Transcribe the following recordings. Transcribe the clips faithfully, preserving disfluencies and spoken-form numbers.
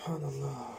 Subhanallah.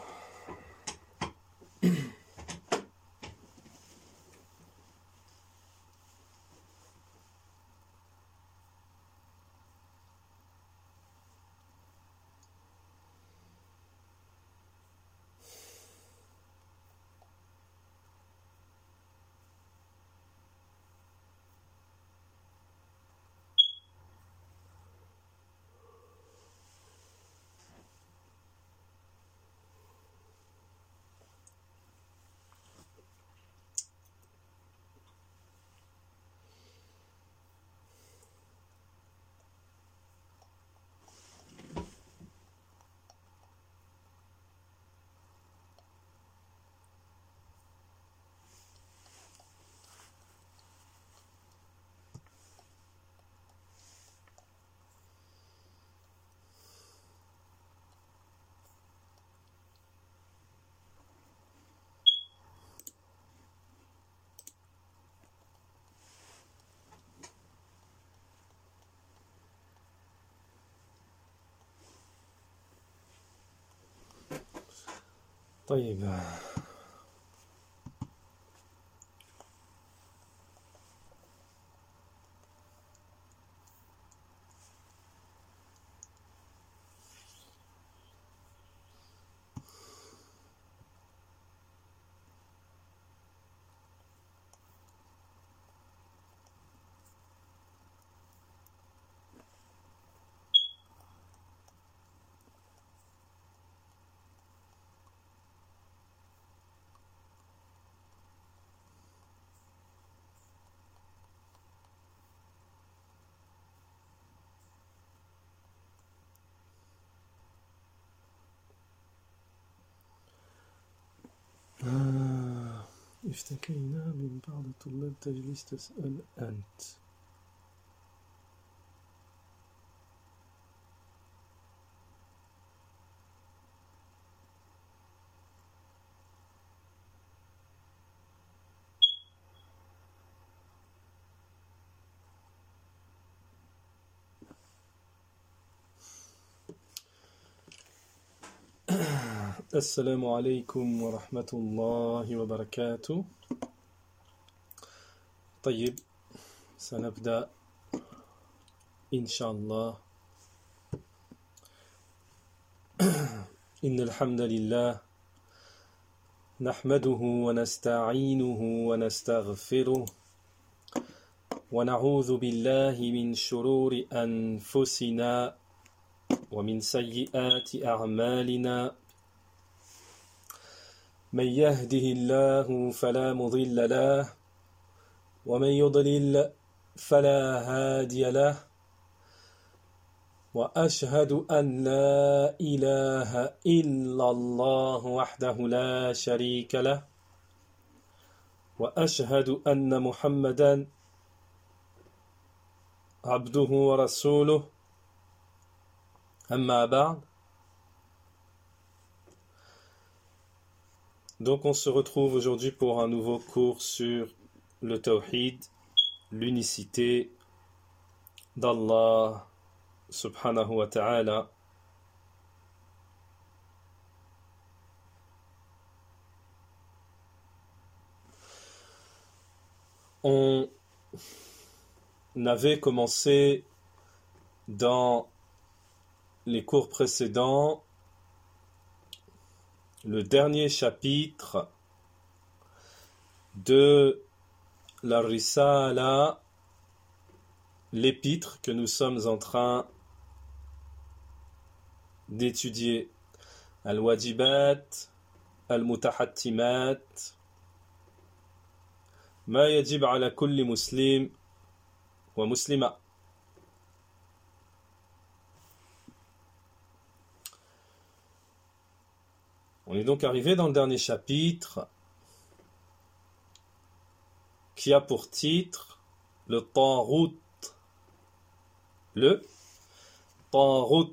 طيب. آه. اشتكينا من بعض الطلاب تجلس تسأل أنت. السلام عليكم ورحمة الله وبركاته. طيب، سنبدأ إن شاء الله. إن الحمد لله نحمده ونستعينه ونستغفره ونعوذ بالله من شرور أنفسنا ومن سيئات أعمالنا. من يهده الله فلا مضل له ومن يضلل فلا هادي له، وأشهد أن لا إله إلا الله وحده لا شريك له، وأشهد أن محمدا عبده ورسوله. أما بعد. Donc on se retrouve aujourd'hui pour un nouveau cours sur le tawhid, l'unicité d'Allah subhanahu wa ta'ala. On avait commencé dans les cours précédents le dernier chapitre de la Risala, l'épître que nous sommes en train d'étudier. Al-Wajibat, Al-Mutahattimat, Ma yajib ala kulli muslim wa muslima. On est donc arrivé dans le dernier chapitre qui a pour titre le Taghut. Le Taghut.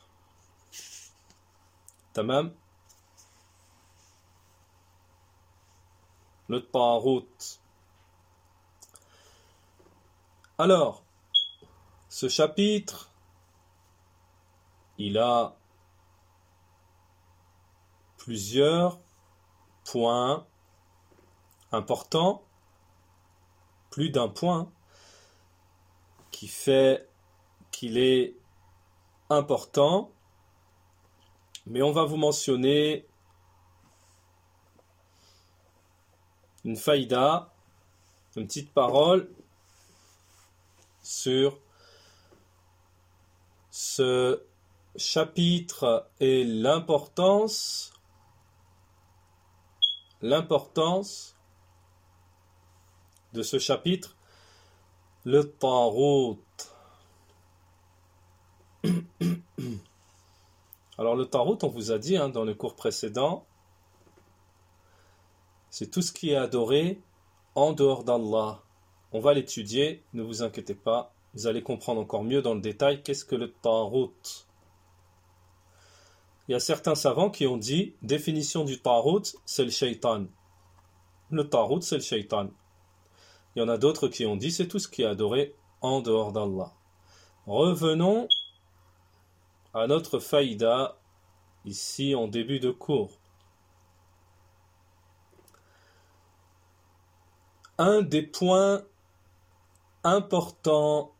Tamam. Le Taghut. Alors, ce chapitre, il a plusieurs points importants, plus d'un point, qui fait qu'il est important, mais on va vous mentionner une faïda, une petite parole sur ce chapitre et l'importance l'importance de ce chapitre, le Tarout. Alors le Tarout, on vous a dit hein, dans le cours précédent, c'est tout ce qui est adoré en dehors d'Allah. On va l'étudier, ne vous inquiétez pas, vous allez comprendre encore mieux dans le détail qu'est-ce que le Tarout. Il y a certains savants qui ont dit, définition du Tarout, c'est le shaitan. Le Tarout, c'est le shaitan. Il y en a d'autres qui ont dit, c'est tout ce qui est adoré en dehors d'Allah. Revenons à notre faïda, ici en début de cours. Un des points importants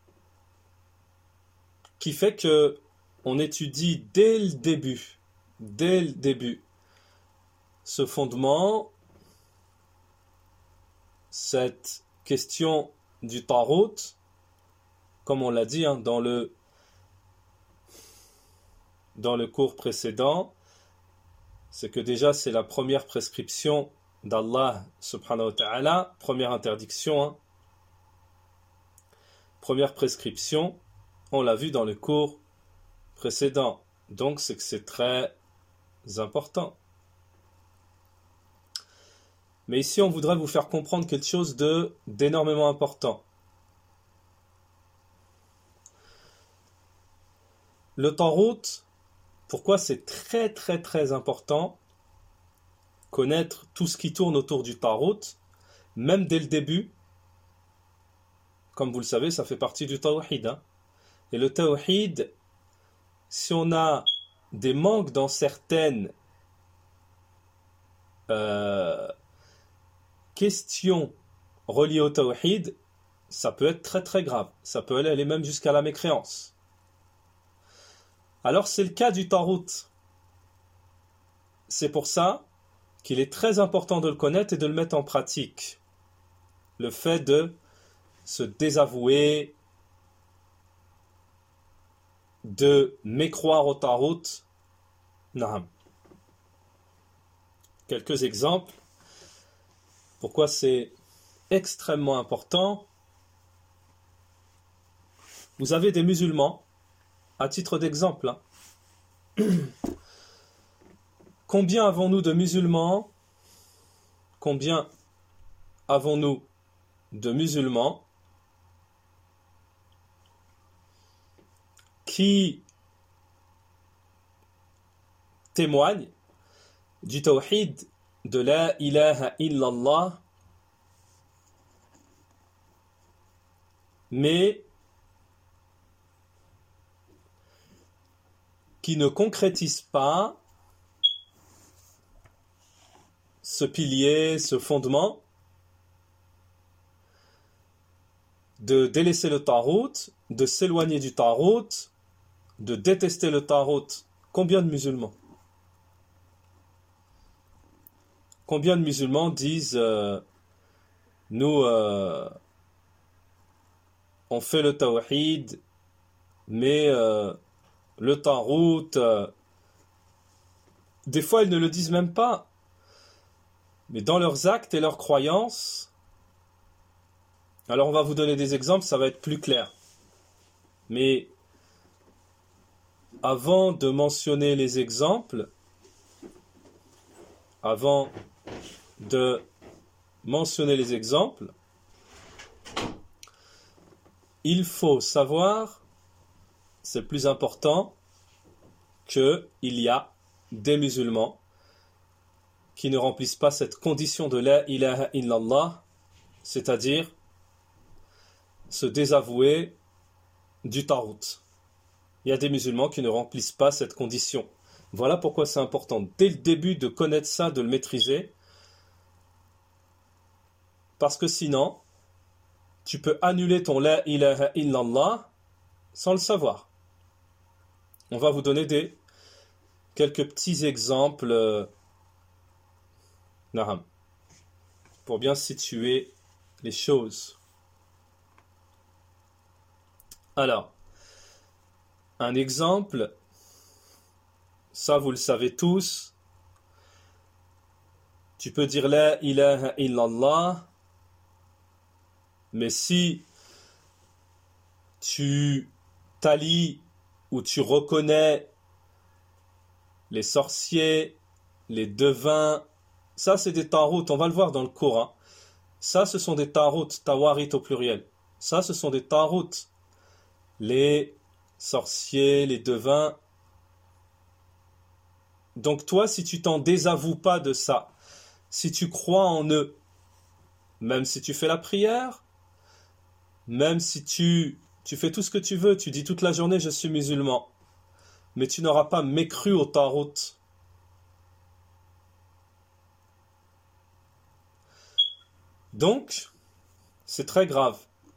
qui fait que on étudie dès le début, dès le début, ce fondement, cette question du Tarout, comme on l'a dit hein, dans le dans le cours précédent, c'est que déjà c'est la première prescription d'Allah subhanahu wa ta'ala, première interdiction, hein. Première prescription, on l'a vu dans le cours précédent, donc c'est que c'est très important. Mais ici on voudrait vous faire comprendre quelque chose de d'énormément important. Le Tarout, pourquoi c'est très très très important connaître tout ce qui tourne autour du Tarout, même dès le début. Comme vous le savez, ça fait partie du Tawhid. Hein. Et le Tawhid, si on a des manques dans certaines euh, questions reliées au Tawhid, ça peut être très très grave. Ça peut aller même jusqu'à la mécréance. Alors c'est le cas du Tarout. C'est pour ça qu'il est très important de le connaître et de le mettre en pratique. Le fait de se désavouer, de mécroire au Tarout. Naam. Quelques exemples. Pourquoi c'est extrêmement important. Vous avez des musulmans, à titre d'exemple. Hein. Combien avons-nous de musulmans? Combien avons-nous de musulmans qui témoignent du tawhid de la ilaha illallah, mais qui ne concrétisent pas ce pilier, ce fondement de délaisser le Tarout, de s'éloigner du Tarout, de détester le Tarout. Combien de musulmans? Combien de musulmans disent euh, nous euh, on fait le Tawhid, mais euh, le Tarout, euh, des fois ils ne le disent même pas, mais dans leurs actes et leurs croyances. Alors on va vous donner des exemples, ça va être plus clair. Mais avant de mentionner les exemples, avant de mentionner les exemples, il faut savoir, c'est le plus important, qu'il y a des musulmans qui ne remplissent pas cette condition de la ilaha illallah, c'est-à-dire se désavouer du Tarout. Il y a des musulmans qui ne remplissent pas cette condition. Voilà pourquoi c'est important dès le début de connaître ça, de le maîtriser. Parce que sinon, tu peux annuler ton la ilaha illallah sans le savoir. On va vous donner des quelques petits exemples euh, pour bien situer les choses. Alors, un exemple, ça vous le savez tous, tu peux dire la ilaha illallah, mais si tu t'allies ou tu reconnais les sorciers, les devins, ça c'est des tarout, on va le voir dans le Coran. Ça ce sont des tarout, tawarit au pluriel. Ça ce sont des tarout. Les sorciers, les devins. Donc toi, si tu t'en désavoues pas de ça, si tu crois en eux, même si tu fais la prière, même si tu, tu fais tout ce que tu veux, tu dis toute la journée je suis musulman, mais tu n'auras pas mécru au tarout. Donc, c'est très grave.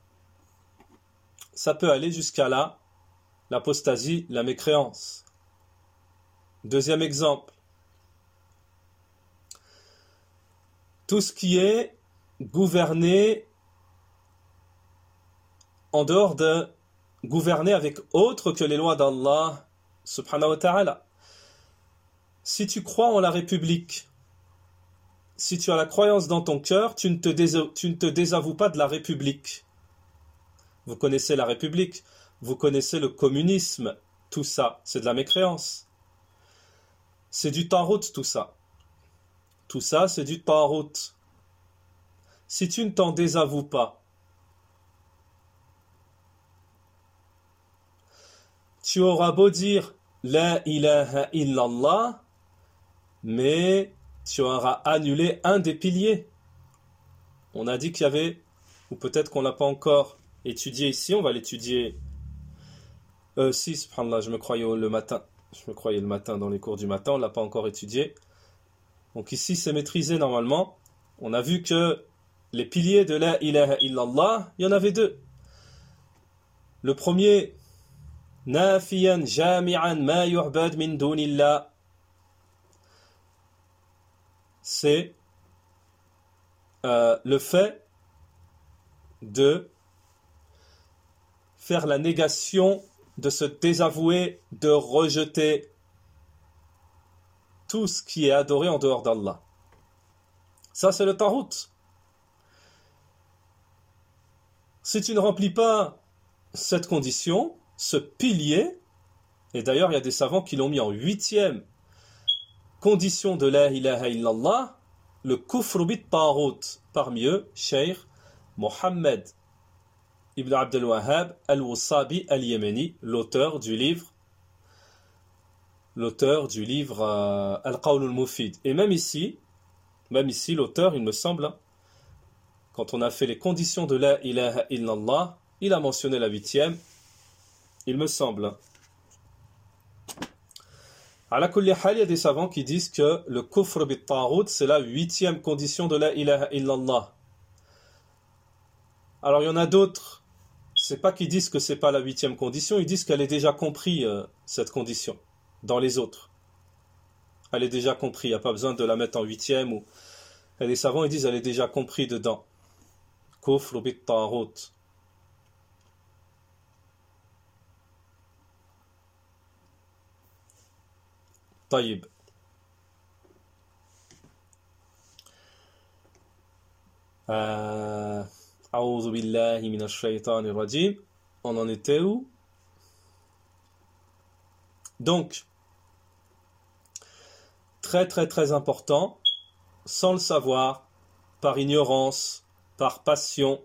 Ça peut aller jusqu'à là, l'apostasie, la mécréance. Deuxième exemple. Tout ce qui est gouverné en dehors de gouverner avec autre que les lois d'Allah subhanahu wa ta'ala. Si tu crois en la République, si tu as la croyance dans ton cœur, tu ne te, dés- tu ne te désavoues pas de la République. Vous connaissez la République, vous connaissez le communisme, tout ça, c'est de la mécréance. C'est du tarout tout ça. Tout ça, c'est du tarout. Si tu ne t'en désavoues pas, tu auras beau dire la ilaha illallah, mais tu auras annulé un des piliers. On a dit qu'il y avait, ou peut-être qu'on l'a pas encore étudié ici, on va l'étudier. Euh, si, subhanallah, je me croyais le matin. Je me croyais le matin dans les cours du matin, on l'a pas encore étudié. Donc ici, c'est maîtrisé normalement. On a vu que les piliers de la ilaha illallah, il y en avait deux. Le premier, nafiyan jami'an ma yu'bad min dunillah. C'est euh, le fait de faire la négation, de se désavouer, de rejeter tout ce qui est adoré en dehors d'Allah. Ça, c'est le tarout. Si tu ne remplis pas cette condition, ce pilier, et d'ailleurs il y a des savants qui l'ont mis en huitième condition de la ilaha illallah, le kufr bit tarout, parmi eux, Cheikh Mohammed Ibn Abdel Wahhab al-Wasabi al-Yémeni, l'auteur du livre l'auteur du livre euh, Al-Qawl al-Mufid. Et même ici, même ici, l'auteur, il me semble, hein, quand on a fait les conditions de la ilaha illallah, il a mentionné la huitième, il me semble. Hein. À la kulli hal, il y a des savants qui disent que le kufr bit tarout, c'est la huitième condition de la ilaha illallah. Alors il y en a d'autres, c'est pas qu'ils disent que c'est pas la huitième condition, ils disent qu'elle est déjà comprise, euh, cette condition, dans les autres. Elle est déjà comprise, il n'y a pas besoin de la mettre en huitième. Ou... Et les savants ils disent qu'elle est déjà comprise dedans. Kufr bit tarout. Taïb. Euh... A'udhu billahi minash shaytanir rajim. On en était où? Donc, très très très important, sans le savoir, par ignorance, par passion,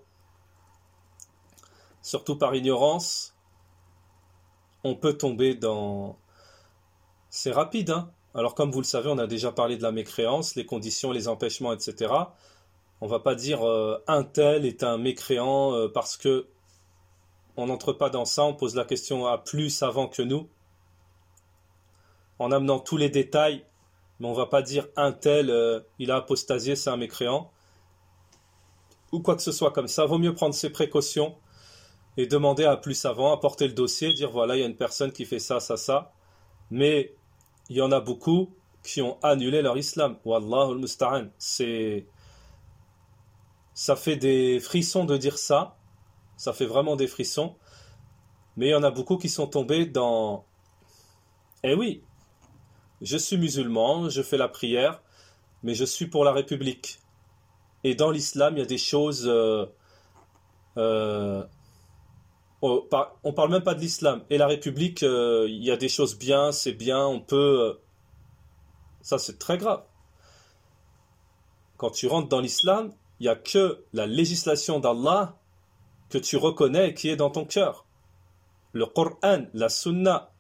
surtout par ignorance, on peut tomber dans... C'est rapide, hein? Alors comme vous le savez, on a déjà parlé de la mécréance, les conditions, les empêchements, et cetera. On va pas dire euh, un tel est un mécréant euh, parce que on n'entre pas dans ça, on pose la question à plus savants que nous. en amenant tous les détails, mais on ne va pas dire un tel, euh, il a apostasié, c'est un mécréant, ou quoi que ce soit comme ça. Vaut mieux prendre ses précautions et demander à plus savant, apporter le dossier, dire voilà, il y a une personne qui fait ça, ça, ça. Mais il y en a beaucoup qui ont annulé leur islam. Wallahu al-musta'an. C'est... Ça fait des frissons de dire ça. Ça fait vraiment des frissons. Mais il y en a beaucoup qui sont tombés dans... Eh oui, je suis musulman, je fais la prière, mais je suis pour la République. Et dans l'islam, il y a des choses... Euh, euh, on parle même pas de l'islam. Et la République, euh, il y a des choses bien, c'est bien, on peut... Euh, ça, c'est très grave. Quand tu rentres dans l'islam, il n'y a que la législation d'Allah que tu reconnais et qui est dans ton cœur. Le Coran, la Sunna.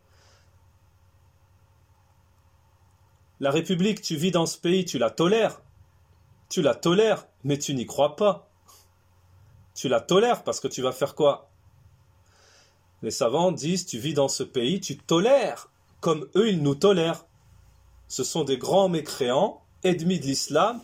La République, tu vis dans ce pays, tu la tolères. Tu la tolères, mais tu n'y crois pas. Tu la tolères parce que tu vas faire quoi? Les savants disent, tu vis dans ce pays, tu tolères, comme eux, ils nous tolèrent. Ce sont des grands mécréants, ennemis de l'islam.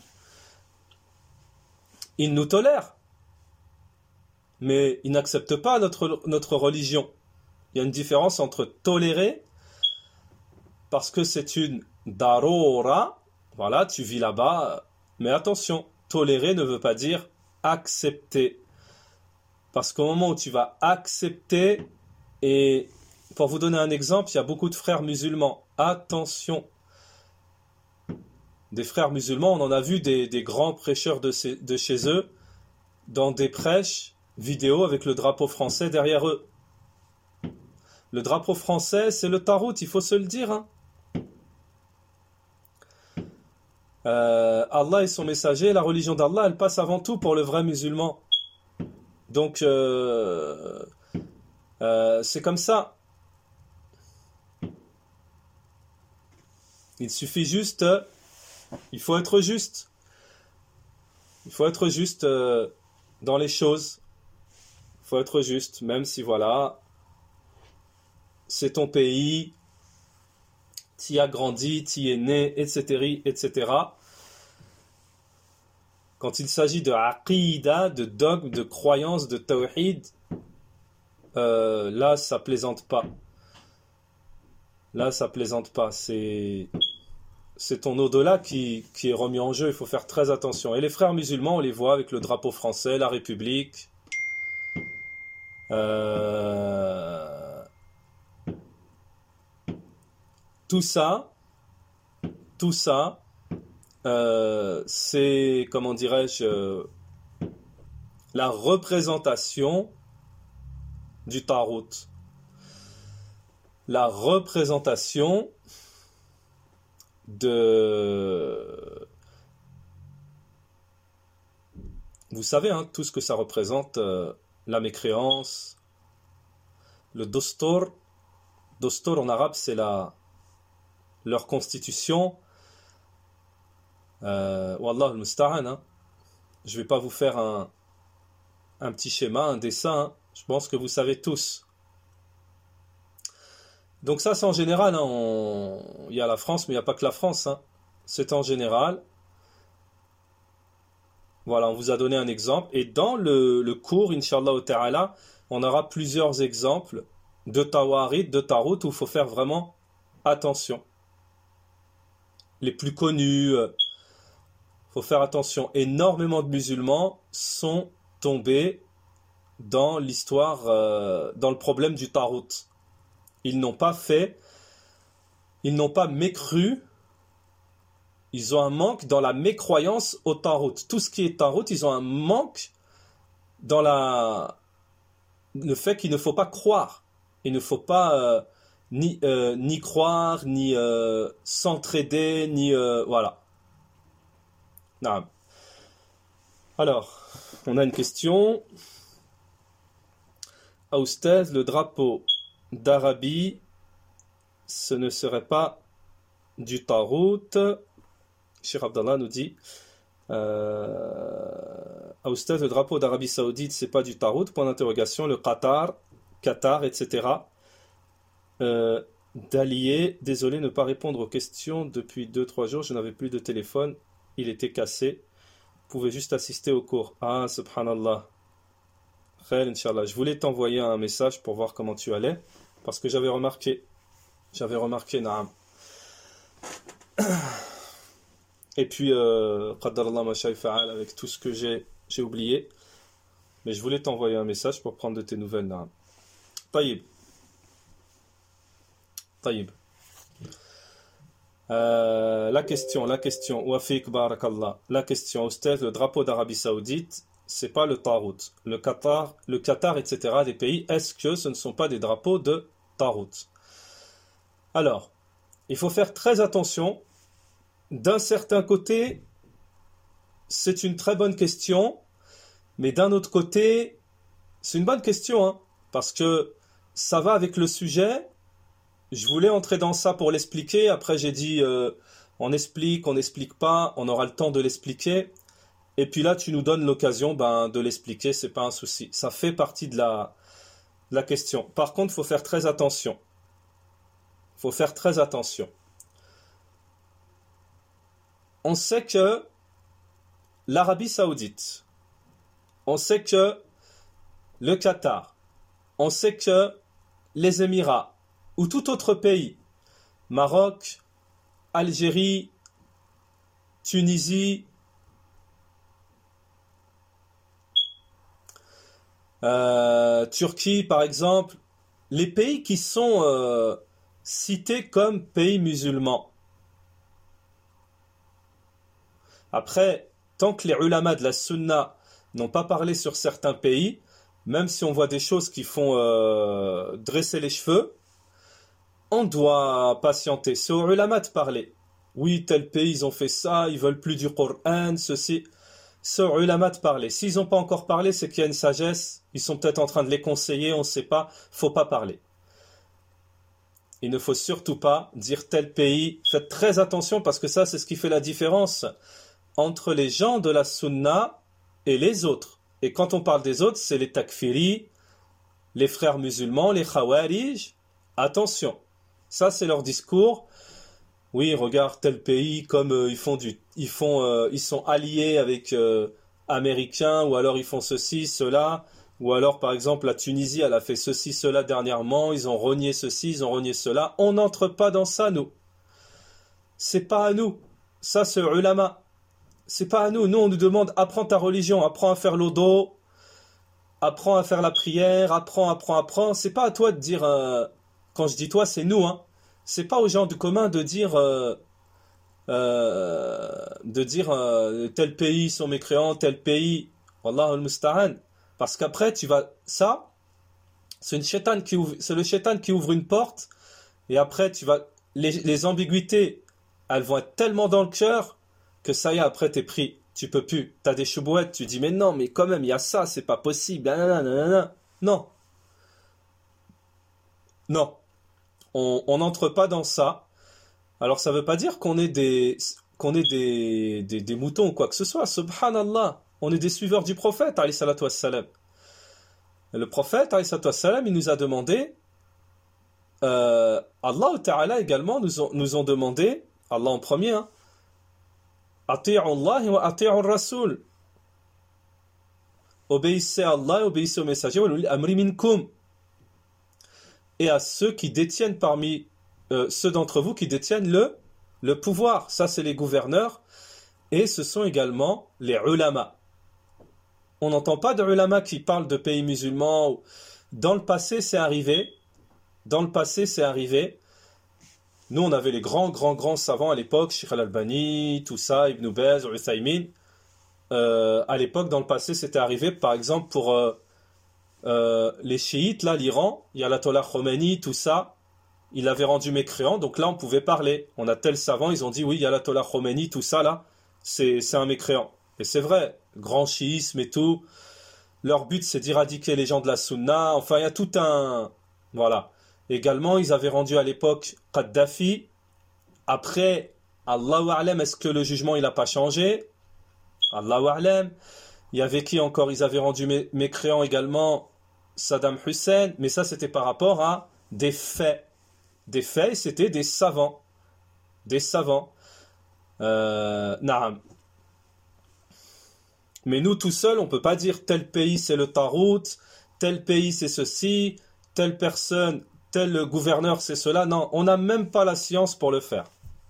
Ils nous tolèrent. Mais ils n'acceptent pas notre, notre religion. Il y a une différence entre tolérer, parce que c'est une darora, voilà, tu vis là-bas, mais attention, tolérer ne veut pas dire accepter. Parce qu'au moment où tu vas accepter, et pour vous donner un exemple, il y a beaucoup de frères musulmans. Attention. Des frères musulmans, on en a vu des, des grands prêcheurs de, ces, de chez eux, dans des prêches vidéo avec le drapeau français derrière eux. Le drapeau français, c'est le tarout, il faut se le dire. Hein. Euh, Allah et son messager, la religion d'Allah, elle passe avant tout pour le vrai musulman. Donc, euh, euh, c'est comme ça. Il suffit juste, il faut être juste. Il faut être juste euh, dans les choses. Il faut être juste, même si voilà, c'est ton pays, t'y as grandi, t'y es né, et cetera, et cetera. Quand il s'agit de aqidah, de dogme, de croyance, de tawhid, euh, là, ça plaisante pas. Là, ça plaisante pas. C'est, c'est ton au-delà qui, qui est remis en jeu. Il faut faire très attention. Et les frères musulmans, on les voit avec le drapeau français, la République. Euh... Tout ça, tout ça, euh, c'est, comment dirais-je, euh, la représentation du tarout. La représentation de... Vous savez, hein, tout ce que ça représente, euh, la mécréance, le dostor. Dostor en arabe, c'est la... leur constitution. Euh, Wallah al-musta'an. Hein. Je ne vais pas vous faire un, un petit schéma, un dessin. Hein. Je pense que vous savez tous. Donc ça, c'est en général. Hein, on... Il y a la France, mais il n'y a pas que la France. Hein. C'est en général. Voilà, on vous a donné un exemple. Et dans le, le cours, Inch'Allah ta'ala, on aura plusieurs exemples de tawarid, de tarout, où il faut faire vraiment attention. Les plus connus, il euh, faut faire attention. Énormément de musulmans sont tombés dans l'histoire, euh, dans le problème du tarout. Ils n'ont pas fait, ils n'ont pas mécru, ils ont un manque dans la mécroyance au tarout. Tout ce qui est tarout, ils ont un manque dans la, le fait qu'il ne faut pas croire. Il ne faut pas euh, ni, euh, ni croire, ni euh, s'entraider, ni... Euh, voilà. Non. Alors, on a une question. Aoustez, le drapeau d'Arabie, ce ne serait pas du tarout. Cheikh Abdallah nous dit euh, Aoustez, le drapeau d'Arabie Saoudite, c'est pas du tarout, point d'interrogation, le Qatar, Qatar, et cetera. Euh, D'Allier, désolé ne pas répondre aux questions depuis deux trois jours, je n'avais plus de téléphone, il était cassé. Vous pouvez juste assister au cours. Ah, subhanallah. Khair, Inch'Allah. Je voulais t'envoyer un message pour voir comment tu allais, parce que j'avais remarqué, j'avais remarqué, naam. Et puis, euh, Qaddarallah ma sha'i fa'al, avec tout ce que j'ai, j'ai oublié. Mais je voulais t'envoyer un message pour prendre de tes nouvelles, naam. Taïb. Taïb. Euh, la question, la question, Wafik barakallah. La question, Oustaz, le drapeau d'Arabie Saoudite, c'est pas le Tarout. Le Qatar, le Qatar, et cetera, des pays, est-ce que ce ne sont pas des drapeaux de Tarout? Alors, il faut faire très attention. D'un certain côté, c'est une très bonne question, mais d'un autre côté, c'est une bonne question, hein, parce que ça va avec le sujet. Je voulais entrer dans ça pour l'expliquer. Après, j'ai dit, euh, on explique, on n'explique pas, on aura le temps de l'expliquer. Et puis là, tu nous donnes l'occasion ben, de l'expliquer, c'est pas un souci. Ça fait partie de la, de la question. Par contre, il faut faire très attention. Il faut faire très attention. On sait que l'Arabie Saoudite, on sait que le Qatar, on sait que les Émirats, ou tout autre pays, Maroc, Algérie, Tunisie, euh, Turquie par exemple, les pays qui sont euh, cités comme pays musulmans. Après, tant que les ulama de la sunna n'ont pas parlé sur certains pays, même si on voit des choses qui font euh, dresser les cheveux, on doit patienter. C'est aux ulama de parler. Oui, tel pays, ils ont fait ça, ils veulent plus du Coran, ceci. C'est aux ulama de parler. S'ils n'ont pas encore parlé, c'est qu'il y a une sagesse. Ils sont peut-être en train de les conseiller, on ne sait pas. Faut pas parler. Il ne faut surtout pas dire tel pays. Faites très attention parce que ça, c'est ce qui fait la différence entre les gens de la sunna et les autres. Et quand on parle des autres, c'est les takfiri, les frères musulmans, les khawarij. Attention. Ça, c'est leur discours. Oui, regarde tel pays, comme euh, ils font du, ils font, euh, ils sont alliés avec euh, Américains, ou alors ils font ceci, cela, ou alors par exemple la Tunisie, elle a fait ceci, cela dernièrement, ils ont renié ceci, ils ont renié cela. On n'entre pas dans ça, nous. C'est pas à nous. Ça, c'est ulama. C'est pas à nous. Nous, on nous demande apprends ta religion, apprends à faire l'odo, apprends à faire la prière, apprends, apprends, apprends. C'est pas à toi de dire. Euh, Quand je dis toi, c'est nous, hein. C'est pas aux gens du commun de dire, euh, euh, de dire euh, tel pays sont mécréants, tel pays, Wallah al-Musta'an. Parce qu'après, tu vas, ça, c'est une shaitan qui ouvre, c'est le shaitan qui ouvre une porte, et après, tu vas, les, les ambiguïtés, elles vont être tellement dans le cœur que ça y est, après, t'es pris. Tu peux plus. T'as des choubouettes, tu dis, mais non, mais quand même, il y a ça, c'est pas possible. Nanana. Non. Non. On n'entre pas dans ça. Alors ça ne veut pas dire qu'on est des qu'on est des, des, des moutons ou quoi que ce soit. Subhanallah. On est des suiveurs du prophète, alayhi salatu wassalam. Et le prophète, alayhi salatu wassalam, il nous a demandé, euh, Allah Ta'ala également nous ont, nous ont demandé, Allah en premier, hein, Ati'u Allah wa ati'u Rasul. Obéissez à Allah, obéissez au messager, wa l'ul amri minkum. Et à ceux qui détiennent parmi euh, ceux d'entre vous qui détiennent le, le pouvoir. Ça, c'est les gouverneurs. Et ce sont également les ulama. On n'entend pas de ulama qui parlent de pays musulmans. Dans le passé, c'est arrivé. Dans le passé, c'est arrivé. Nous, on avait les grands, grands, grands savants à l'époque. Sheikh al-Albani, tout ça, Ibn Baz, Uthaymin. Euh, à l'époque, dans le passé, c'était arrivé, par exemple, pour... Euh, Euh, les chiites, là, l'Iran, il y a l'Ayatollah Khomeini, tout ça, il avait rendu mécréant, donc là, on pouvait parler. On a tel savant, ils ont dit, oui, il y a l'Ayatollah Khomeini, tout ça, là, c'est, c'est un mécréant. Et c'est vrai, grand chiisme et tout, leur but, c'est d'éradiquer les gens de la sunna, enfin, il y a tout un... Voilà. Également, ils avaient rendu à l'époque Kadhafi. Après, Allahu A'lam, est-ce que le jugement, il n'a pas changé? Allahu A'lam. Il y avait qui encore? Ils avaient rendu mé- mécréant également Saddam Hussein, mais ça c'était par rapport à des faits. des faits, c'était des savants. Des savants. Euh, naam. Mais nous, tout seuls, on ne peut pas dire tel pays c'est le Tarout, tel pays c'est ceci, telle personne, tel gouverneur c'est cela. Non, on n'a même pas la science pour le faire.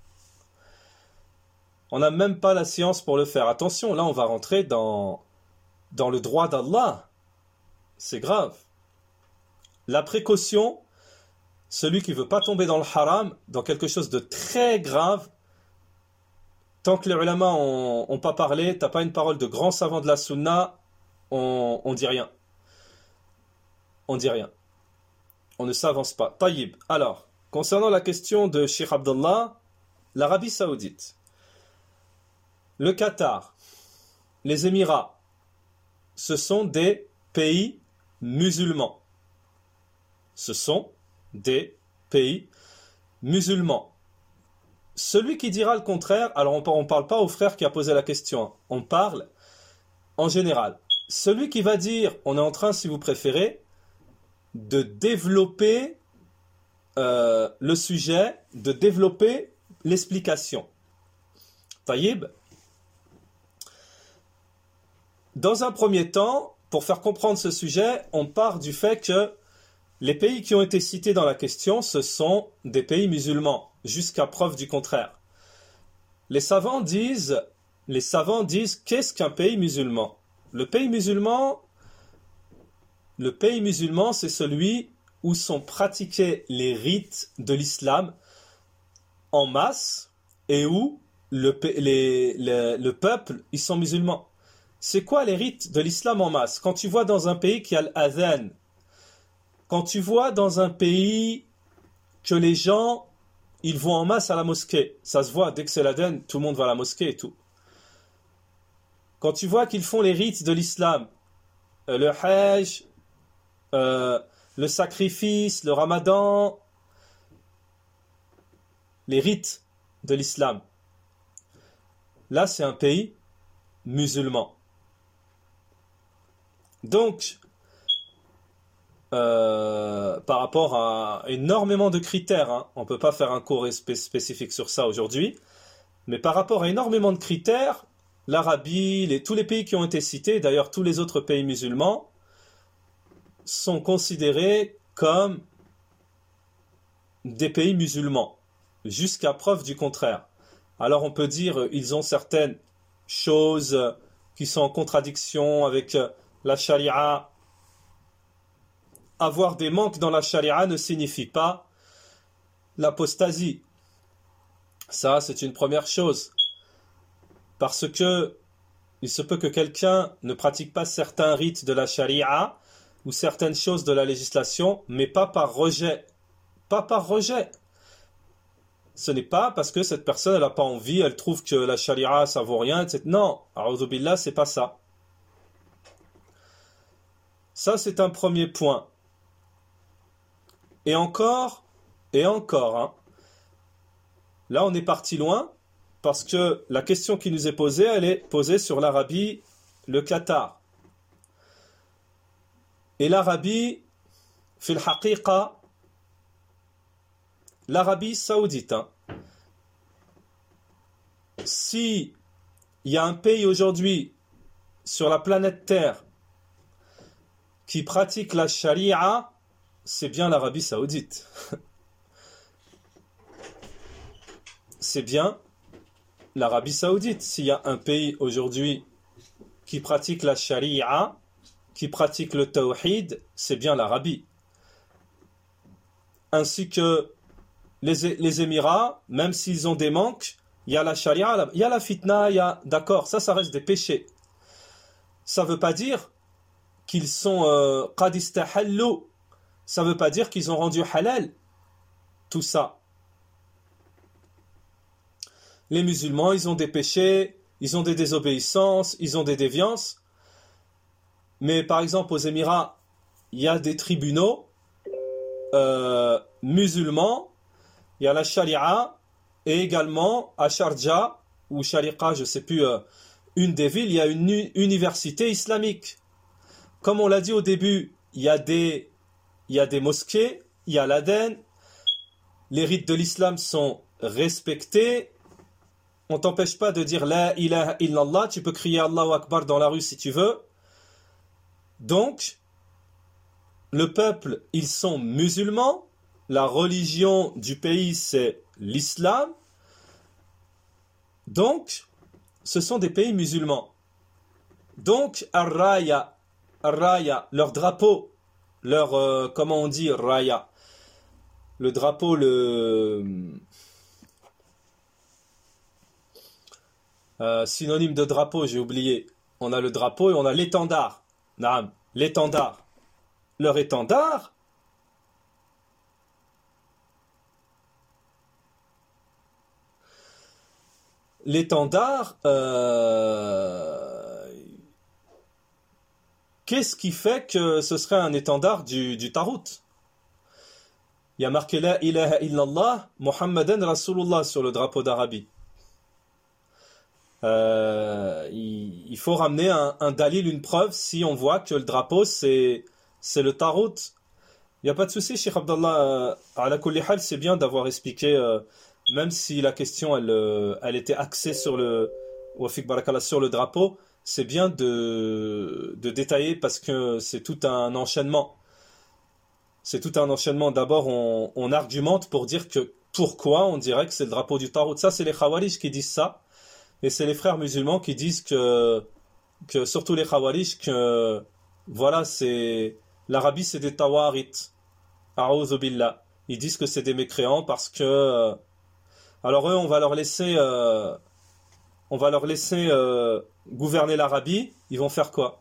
On n'a même pas la science pour le faire. Attention, là on va rentrer dans, dans le droit d'Allah. C'est grave. La précaution, celui qui ne veut pas tomber dans le haram, dans quelque chose de très grave, tant que les ulama n'ont pas parlé, tu n'as pas une parole de grand savant de la sunna, on ne dit rien. On dit rien. On ne s'avance pas. Taïb. Alors, concernant la question de Cheikh Abdallah, l'Arabie Saoudite, le Qatar, les Émirats, ce sont des pays musulmans. Ce sont des pays musulmans. Celui qui dira le contraire, alors on ne parle pas au frère qui a posé la question, on parle en général. Celui qui va dire, on est en train, si vous préférez, de développer euh, le sujet, de développer l'explication. Taïb. Dans un premier temps, pour faire comprendre ce sujet, on part du fait que les pays qui ont été cités dans la question, ce sont des pays musulmans, jusqu'à preuve du contraire. Les savants disent, les savants disent, qu'est-ce qu'un pays musulman? Le pays musulman, le pays musulman, c'est celui où sont pratiqués les rites de l'islam en masse et où le, les, les, le peuple, ils sont musulmans. C'est quoi les rites de l'islam en masse? Quand tu vois dans un pays qui a l'adhan, quand tu vois dans un pays que les gens, ils vont en masse à la mosquée, ça se voit, dès que c'est l'adhan, tout le monde va à la mosquée et tout. Quand tu vois qu'ils font les rites de l'islam, euh, le hajj, euh, le sacrifice, le ramadan, les rites de l'islam, là c'est un pays musulman. Donc, Euh, par rapport à énormément de critères, hein. On ne peut pas faire un cours spé- spécifique sur ça aujourd'hui, mais par rapport à énormément de critères, l'Arabie, les, tous les pays qui ont été cités, d'ailleurs tous les autres pays musulmans, sont considérés comme des pays musulmans, jusqu'à preuve du contraire. Alors on peut dire ils ont certaines choses qui sont en contradiction avec la charia. Avoir des manques dans la charia ne signifie pas l'apostasie. Ça, c'est une première chose. Parce que il se peut que quelqu'un ne pratique pas certains rites de la charia ou certaines choses de la législation, mais pas par rejet. Pas par rejet. Ce n'est pas parce que cette personne, elle n'a pas envie, elle trouve que la charia, ça vaut rien, et cetera. Non, a'udhu billah, c'est pas ça. Ça, c'est un premier point. Et encore, et encore, hein. Là on est parti loin, parce que la question qui nous est posée, elle est posée sur l'Arabie, le Qatar. Et l'Arabie, fil haqiqa, l'Arabie saoudite. Hein. Si il y a un pays aujourd'hui sur la planète Terre qui pratique la charia, c'est bien l'Arabie Saoudite. C'est bien l'Arabie Saoudite. S'il y a un pays aujourd'hui qui pratique la charia, qui pratique le tawhid, c'est bien l'Arabie. Ainsi que les, les Émirats, même s'ils ont des manques, il y a la charia, il y a la fitna, il y a, d'accord, ça, ça reste des péchés. Ça ne veut pas dire qu'ils sont euh, qad istahallu. Ça ne veut pas dire qu'ils ont rendu halal tout ça. Les musulmans, ils ont des péchés, ils ont des désobéissances, ils ont des déviances. Mais par exemple, aux Émirats, il y a des tribunaux euh, musulmans, il y a la charia, et également à Sharjah, ou Sharika, je ne sais plus, euh, une des villes, il y a une u- université islamique. Comme on l'a dit au début, il y a des, il y a des mosquées, il y a l'Aden, les rites de l'islam sont respectés, on t'empêche pas de dire La ilaha illallah, tu peux crier Allahu Akbar dans la rue si tu veux. Donc, le peuple, ils sont musulmans, la religion du pays c'est l'islam, donc ce sont des pays musulmans. Donc, Ar-Raya, Ar-Raya, leur drapeau, leur, euh, comment on dit Raya, le drapeau, le euh, synonyme de drapeau, j'ai oublié. On a le drapeau et on a l'étendard. Naam, l'étendard. Leur étendard, l'étendard, euh, qu'est-ce qui fait que ce serait un étendard du, du Tarout? Il y a marqué La ilaha illallah, Muhammadan Rasulullah sur le drapeau d'Arabie. Euh, il, il faut ramener un, un dalil, une preuve, si on voit que le drapeau c'est, c'est le Tarout. Il n'y a pas de souci, Cheikh Abdallah, euh, à la kulli hal, c'est bien d'avoir expliqué, euh, même si la question elle, euh, elle était axée sur le, Wafik Barakallah, sur le drapeau, c'est bien de, de détailler parce que c'est tout un enchaînement. C'est tout un enchaînement. D'abord, on, on argumente pour dire que pourquoi on dirait que c'est le drapeau du Tarout. Ça, c'est les Khawarij qui disent ça. Et c'est les frères musulmans qui disent que, que surtout les Khawarij, que voilà, c'est l'Arabie, c'est des Tawarit. A'udhu billah. Ils disent que c'est des mécréants parce que. Euh, alors eux, on va leur laisser, euh, on va leur laisser euh, gouverner l'Arabie. Ils vont faire quoi?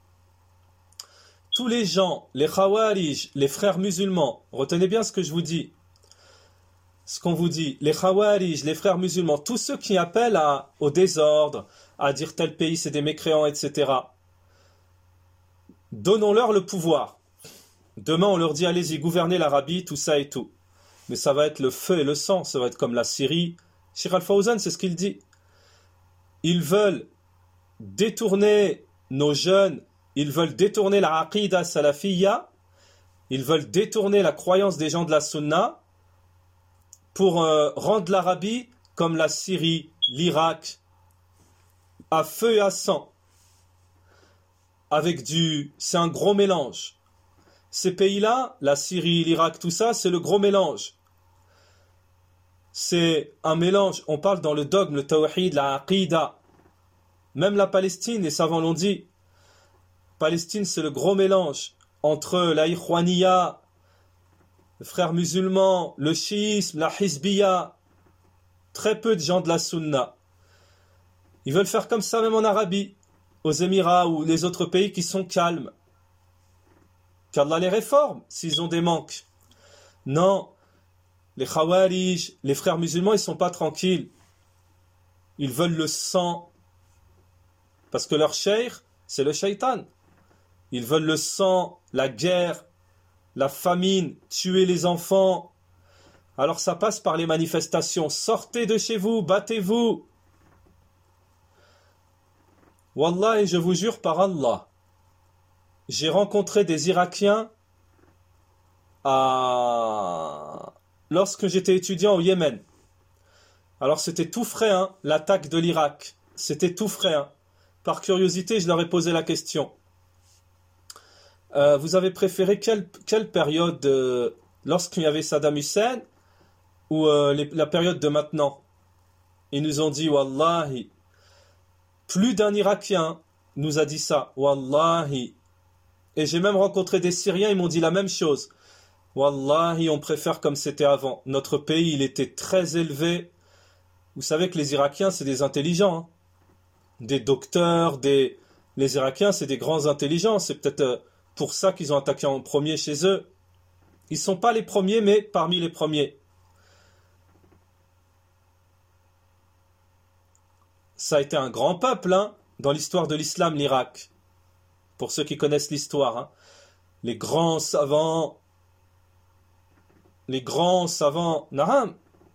Tous les gens, les Khawarij, les frères musulmans, retenez bien ce que je vous dis. Ce qu'on vous dit, les Khawarij, les frères musulmans, tous ceux qui appellent à, au désordre, à dire tel pays c'est des mécréants, et cetera. Donnons-leur le pouvoir. Demain on leur dit allez-y, gouvernez l'Arabie, tout ça et tout. Mais ça va être le feu et le sang, ça va être comme la Syrie. Cheikh Al-Fawzan, c'est ce qu'il dit. Ils veulent détourner nos jeunes, ils veulent détourner la aqidah salafiyya, ils veulent détourner la croyance des gens de la sunna, pour euh, rendre l'Arabie comme la Syrie, l'Irak, à feu et à sang. Avec du... C'est un gros mélange. Ces pays-là, la Syrie, l'Irak, tout ça, c'est le gros mélange. C'est un mélange, on parle dans le dogme, le tawhid, la aqidah. Même la Palestine, les savants l'ont dit. Palestine, c'est le gros mélange entre la Ikhwaniyya, les frères musulmans, le chiisme, la hizbiyya, très peu de gens de la sunna. Ils veulent faire comme ça même en Arabie, aux Émirats ou les autres pays qui sont calmes. Qu'Allah les réforme s'ils ont des manques. Non, les Khawarij, les frères musulmans, ils sont pas tranquilles. Ils veulent le sang. Parce que leur cheikh, c'est le shaitan. Ils veulent le sang, la guerre, la famine, tuer les enfants. Alors ça passe par les manifestations. Sortez de chez vous, battez-vous. Wallah, et je vous jure par Allah, j'ai rencontré des Irakiens à... lorsque j'étais étudiant au Yémen. Alors c'était tout frais, hein, l'attaque de l'Irak. C'était tout frais. Hein. Par curiosité, je leur ai posé la question. Euh, vous avez préféré quelle, quelle période euh, lorsqu'il y avait Saddam Hussein ou euh, les, la période de maintenant? Ils nous ont dit, Wallahi, plus d'un Irakien nous a dit ça, Wallahi. Et j'ai même rencontré des Syriens, ils m'ont dit la même chose. Wallahi, on préfère comme c'était avant. Notre pays, il était très élevé. Vous savez que les Irakiens, c'est des intelligents. Hein. Des docteurs, des... Les Irakiens, c'est des grands intelligents. C'est peut-être... Euh, pour ça qu'ils ont attaqué en premier chez eux. Ils ne sont pas les premiers, mais parmi les premiers. Ça a été un grand peuple hein, dans l'histoire de l'islam, l'Irak. Pour ceux qui connaissent l'histoire. Hein. Les grands savants. Les grands savants. Naham.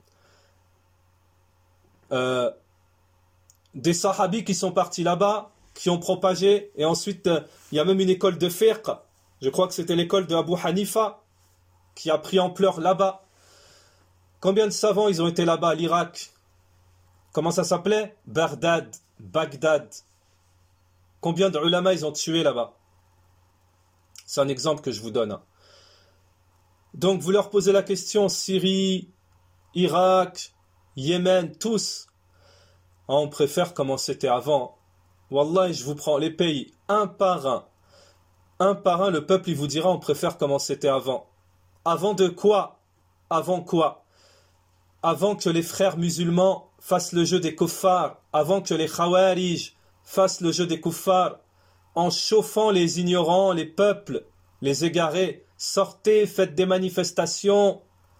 Euh, des sahabis qui sont partis là-bas, qui ont propagé, et ensuite euh, il y a même une école de fiqh, je crois que c'était l'école de Abu Hanifa, qui a pris ampleur là-bas. Combien de savants ils ont été là-bas à l'Irak? Comment ça s'appelait? Bagdad, Bagdad. Combien de ulama ils ont tué là-bas? C'est un exemple que je vous donne. Donc vous leur posez la question, Syrie, Irak, Yémen, tous. Ah, on préfère comment c'était avant. Wallah, je vous prends les pays un par un. Un par un, le peuple il vous dira on préfère comment c'était avant. Avant de quoi? Avant quoi? Avant que les frères musulmans fassent le jeu des kuffars, avant que les khawarij fassent le jeu des kuffars, en chauffant les ignorants, les peuples, les égarés. Sortez, faites des manifestations.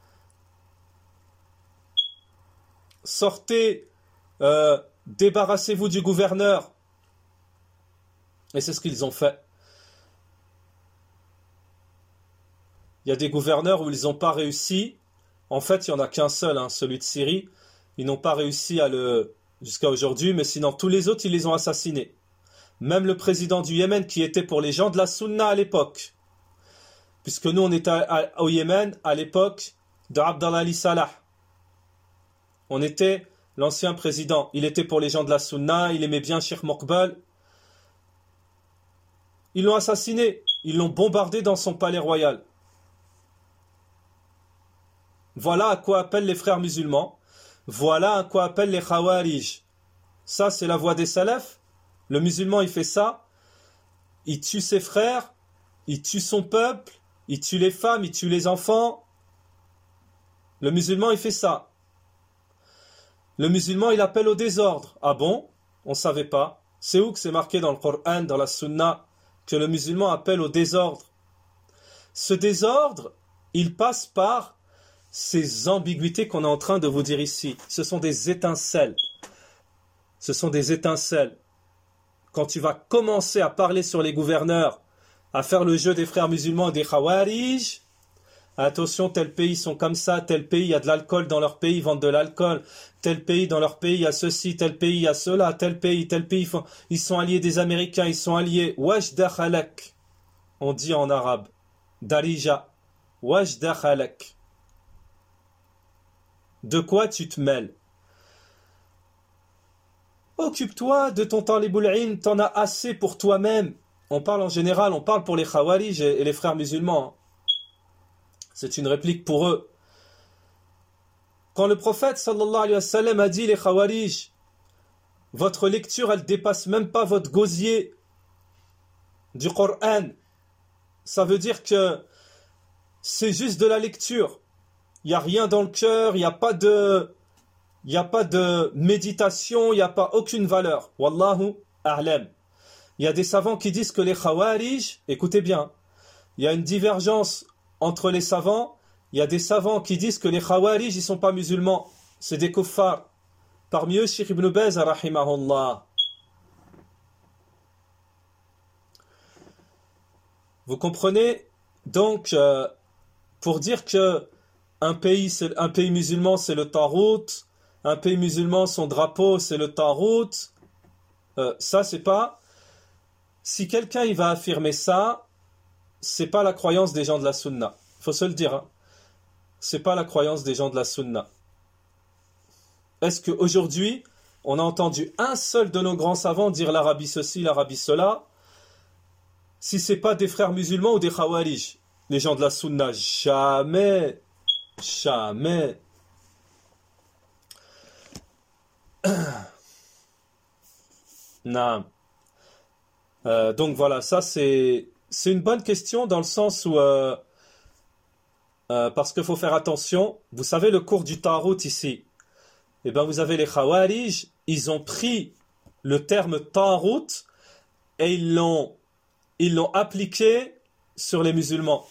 Sortez, euh, débarrassez-vous du gouverneur. Et c'est ce qu'ils ont fait. Il y a des gouverneurs où ils n'ont pas réussi. En fait, il n'y en a qu'un seul, hein, celui de Syrie. Ils n'ont pas réussi à le jusqu'à aujourd'hui, mais sinon tous les autres, ils les ont assassinés. Même le président du Yémen qui était pour les gens de la Sunna à l'époque. Puisque nous, on était à, à, au Yémen à l'époque de Abdallah Ali Salah. On était l'ancien président. Il était pour les gens de la Sunna, il aimait bien Cheikh Mokbel. Ils l'ont assassiné. Ils l'ont bombardé dans son palais royal. Voilà à quoi appellent les frères musulmans. Voilà à quoi appellent les khawarij. Ça, c'est la voie des salafs. Le musulman, il fait ça. Il tue ses frères. Il tue son peuple. Il tue les femmes. Il tue les enfants. Le musulman, il fait ça. Le musulman, il appelle au désordre. Ah bon? On ne savait pas. C'est où que c'est marqué dans le Coran, dans la Sunna, que le musulman appelle au désordre? Ce désordre, il passe par ces ambiguïtés qu'on est en train de vous dire ici. Ce sont des étincelles. Ce sont des étincelles. Quand tu vas commencer à parler sur les gouverneurs, à faire le jeu des frères musulmans et des khawarij, attention, tel pays ils sont comme ça, tel pays il y a de l'alcool dans leur pays, ils vendent de l'alcool, tel pays dans leur pays il y a ceci, tel pays il y a cela, tel pays, tel pays, ils sont alliés des Américains, ils sont alliés. Wajda khalak, on dit en arabe. Darija, wajda khalak. De quoi tu te mêles? Occupe-toi de ton talibul ilm, t'en as assez pour toi-même. On parle en général, on parle pour les khawarij et les frères musulmans. C'est une réplique pour eux. Quand le prophète sallallahu alayhi wa sallam a dit les khawarij, votre lecture elle dépasse même pas votre gosier du Coran. Ça veut dire que c'est juste de la lecture. Il n'y a rien dans le cœur, il n'y a pas de, il n'y a pas de méditation, il n'y a pas aucune valeur. Wallahu a'lam. Il y a des savants qui disent que les khawarij, écoutez bien, il y a une divergence entre les savants. Il y a des savants qui disent que les khawarij, ils ne sont pas musulmans, c'est des kuffars. Parmi eux, Cheikh Ibn Baz, rahimahullah. Vous comprenez? Donc, euh, pour dire que un pays, c'est, un pays musulman, c'est le Tarout, un pays musulman, son drapeau, c'est le Tarout, euh, ça, c'est pas... Si quelqu'un il va affirmer ça, c'est pas la croyance des gens de la Sunna. Il faut se le dire. Hein. C'est pas la croyance des gens de la Sunna. Est-ce qu'aujourd'hui, on a entendu un seul de nos grands savants dire l'Arabie ceci, l'Arabie cela, si c'est pas des frères musulmans ou des khawarij? Les gens de la Sunna, jamais, jamais. Non. Euh, donc voilà, ça c'est c'est une bonne question dans le sens où euh, euh, parce qu'il faut faire attention. Vous savez le cours du Tarout ici. Eh bien vous avez les Khawarij, ils ont pris le terme Tarout et ils l'ont ils l'ont appliqué sur les musulmans.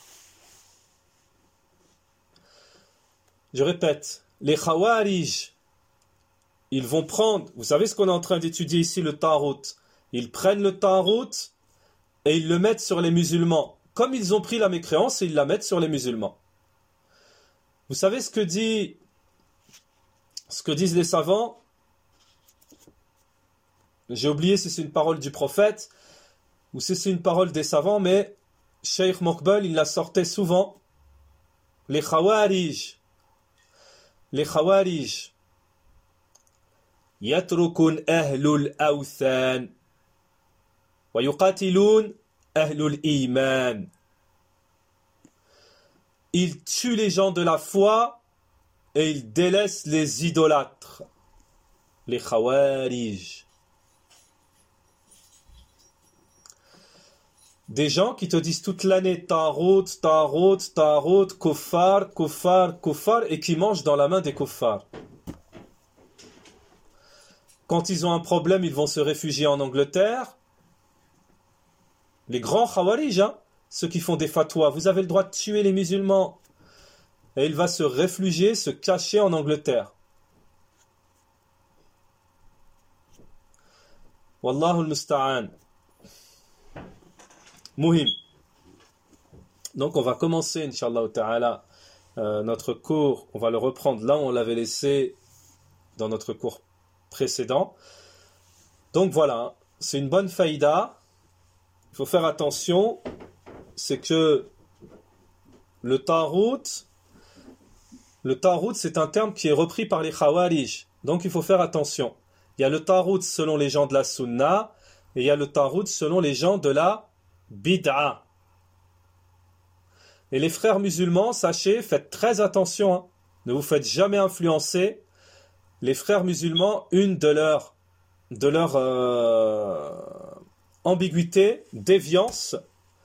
Je répète, les Khawarij, ils vont prendre, vous savez ce qu'on est en train d'étudier ici, le Tarout. Ils prennent le Tarout et ils le mettent sur les musulmans. Comme ils ont pris la mécréance, ils la mettent sur les musulmans. Vous savez ce que dit, ce que disent les savants? J'ai oublié si c'est une parole du prophète ou si c'est une parole des savants, mais Cheikh Mokbel, il la sortait souvent. Les Khawarij, les Khawarij, yatrukun ahlul awthan wa yuqatilun ahlul iman. Ils tuent les gens de la foi et ils délaissent les idolâtres, les Khawarij. Des gens qui te disent toute l'année Tarot, Tarot, Tarot, Kuffar, Kuffar, Kuffar et qui mangent dans la main des Kuffar. Quand ils ont un problème, ils vont se réfugier en Angleterre. Les grands Khawarij, hein, ceux qui font des fatwas, vous avez le droit de tuer les musulmans. Et il va se réfugier, se cacher en Angleterre. Wallahu al-musta'an. Muhim. Donc on va commencer, Inch'Allah ta'ala, euh, notre cours, on va le reprendre là où on l'avait laissé dans notre cours précédent. Donc voilà, c'est une bonne faïda. Il faut faire attention, c'est que le Tarut, le Tarut c'est un terme qui est repris par les Khawarij. Donc il faut faire attention. Il y a le Tarut selon les gens de la Sunna et il y a le Tarut selon les gens de la Bid'a. Et les frères musulmans, sachez, faites très attention, hein. Ne vous faites jamais influencer. Les frères musulmans, une de leurs de leur, euh, ambiguïté, déviance,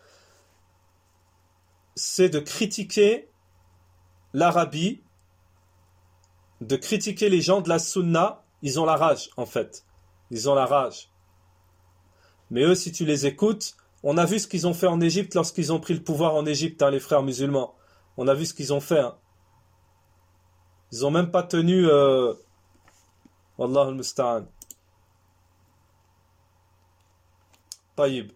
c'est de critiquer l'Arabie, de critiquer les gens de la Sunna. Ils ont la rage, en fait. Ils ont la rage. Mais eux, si tu les écoutes, on a vu ce qu'ils ont fait en Égypte lorsqu'ils ont pris le pouvoir en Égypte, hein, les frères musulmans. On a vu ce qu'ils ont fait. Hein. Ils n'ont même pas tenu... Euh... Wallahu al-musta'an. Taïb.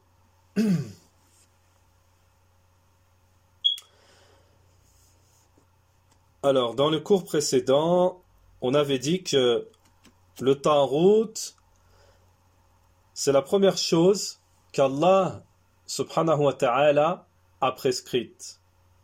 Alors, dans le cours précédent, on avait dit que le Tarut, c'est la première chose qu'Allah subhanahu wa ta'ala a prescrite.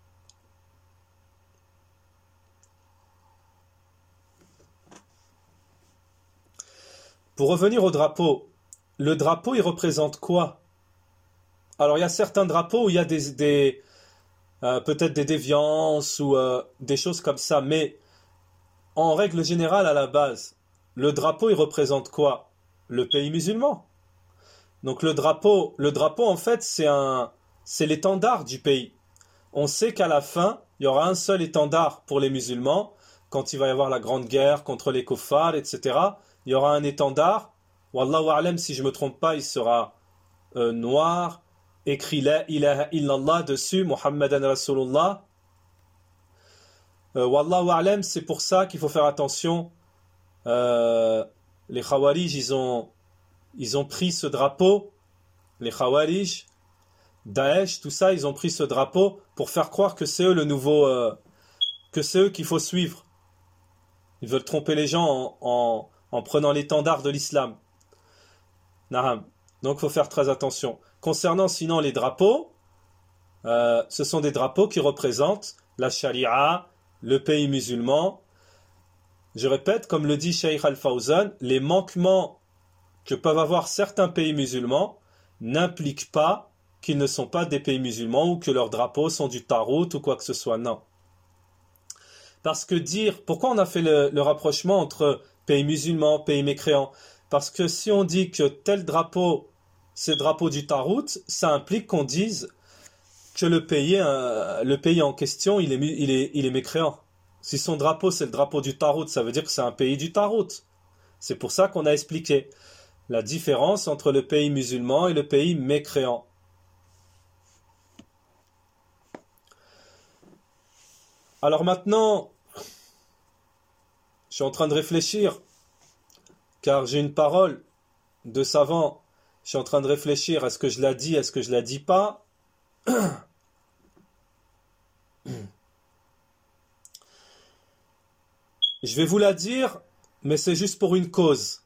Pour revenir au drapeau, le drapeau il représente quoi? Alors il y a certains drapeaux où il y a des, des euh, peut-être des déviances ou euh, des choses comme ça, mais en règle générale à la base, le drapeau il représente quoi? Le pays musulman. Donc le drapeau, le drapeau en fait c'est un, c'est l'étendard du pays. On sait qu'à la fin il y aura un seul étendard pour les musulmans quand il va y avoir la grande guerre contre les kuffars, et cetera. Il y aura un étendard. Wallahu a'lam, si je me trompe pas, il sera euh, noir, écrit la ilaha illallah dessus, Muhammadan Rasulullah. Euh, Wallahu a'lam, c'est pour ça qu'il faut faire attention. Euh, les Khawarij, ils ont Ils ont pris ce drapeau, les Khawarij, Daesh, tout ça, ils ont pris ce drapeau pour faire croire que c'est eux le nouveau, euh, que c'est eux qu'il faut suivre. Ils veulent tromper les gens en, en, en prenant l'étendard de l'islam. Naham. Donc il faut faire très attention. Concernant sinon les drapeaux, euh, ce sont des drapeaux qui représentent la charia, le pays musulman. Je répète, comme le dit Cheikh Al-Fawzan, les manquements que peuvent avoir certains pays musulmans n'impliquent pas qu'ils ne sont pas des pays musulmans ou que leurs drapeaux sont du Tarut ou quoi que ce soit. Non. Parce que dire... Pourquoi on a fait le, le rapprochement entre pays musulmans, pays mécréants? Parce que si on dit que tel drapeau, c'est le drapeau du Tarut, ça implique qu'on dise que le pays, euh, le pays en question, il est, il est, il est mécréant. Si son drapeau, c'est le drapeau du Tarut, ça veut dire que c'est un pays du Tarut. C'est pour ça qu'on a expliqué la différence entre le pays musulman et le pays mécréant. Alors maintenant, je suis en train de réfléchir, car j'ai une parole de savant. Je suis en train de réfléchir, est-ce que je la dis, est-ce que je la dis pas? Je vais vous la dire, mais c'est juste pour une cause.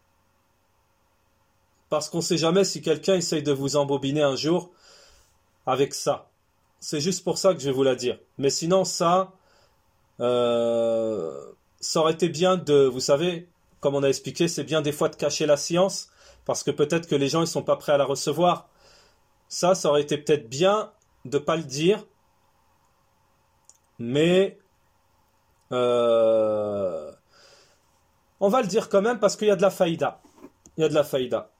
Parce qu'on ne sait jamais si quelqu'un essaye de vous embobiner un jour avec ça. C'est juste pour ça que je vais vous la dire. Mais sinon, ça, euh, ça aurait été bien de, vous savez, comme on a expliqué, c'est bien des fois de cacher la science, parce que peut-être que les gens ne sont pas prêts à la recevoir. Ça, ça aurait été peut-être bien de ne pas le dire, mais euh, on va le dire quand même parce qu'il y a de la faïda. Il y a de la faïda.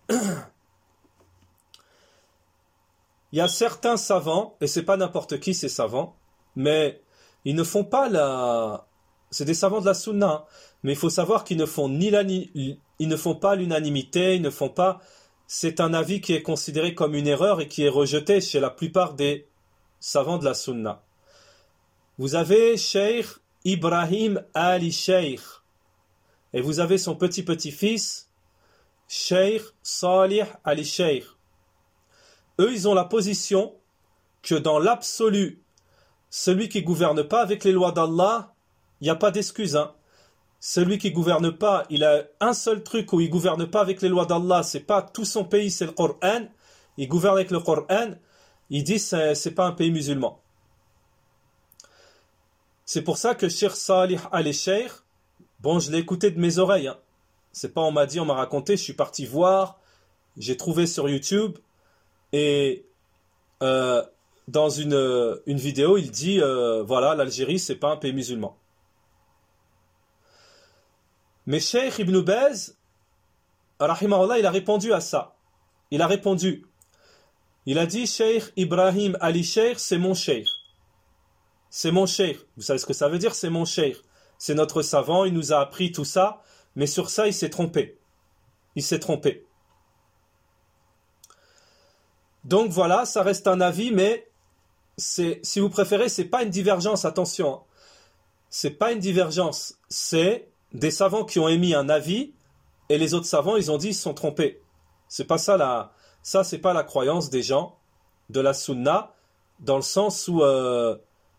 Il y a certains savants, et c'est pas n'importe qui ces savants, mais ils ne font pas la... C'est des savants de la sunna, hein, mais il faut savoir qu'ils ne font ni la... ils ne font pas l'unanimité, ils ne font pas... C'est un avis qui est considéré comme une erreur et qui est rejeté chez la plupart des savants de la sunna. Vous avez Cheikh Ibrahim Ali Cheikh, et vous avez son petit-petit-fils, Cheikh Salih Ali Cheikh. Eux, ils ont la position que dans l'absolu, celui qui ne gouverne pas avec les lois d'Allah, il n'y a pas d'excuse. Hein. Celui qui ne gouverne pas, il a un seul truc où il ne gouverne pas avec les lois d'Allah, c'est pas tout son pays, c'est le Coran. Il gouverne avec le Coran, il dit c'est, c'est pas un pays musulman. C'est pour ça que Cheikh Salih al-Cheikh, bon, je l'ai écouté de mes oreilles. Hein. C'est pas on m'a dit, on m'a raconté, je suis parti voir, j'ai trouvé sur YouTube. Et euh, dans une, une vidéo, il dit euh, voilà, l'Algérie, c'est pas un pays musulman. Mais Cheikh Ibn Baz, rahimahullah, il a répondu à ça. Il a répondu. Il a dit Cheikh Ibrahim Ali Cheikh, c'est mon cheikh. C'est mon cheikh. Vous savez ce que ça veut dire, c'est mon cheikh. C'est notre savant, il nous a appris tout ça, mais sur ça, il s'est trompé. Il s'est trompé. Donc voilà, ça reste un avis, mais c'est, si vous préférez, c'est pas une divergence, attention. Hein. C'est pas une divergence, c'est des savants qui ont émis un avis et les autres savants, ils ont dit ils se sont trompés. C'est pas ça la, ça c'est pas la croyance des gens de la sunna, dans le sens où euh,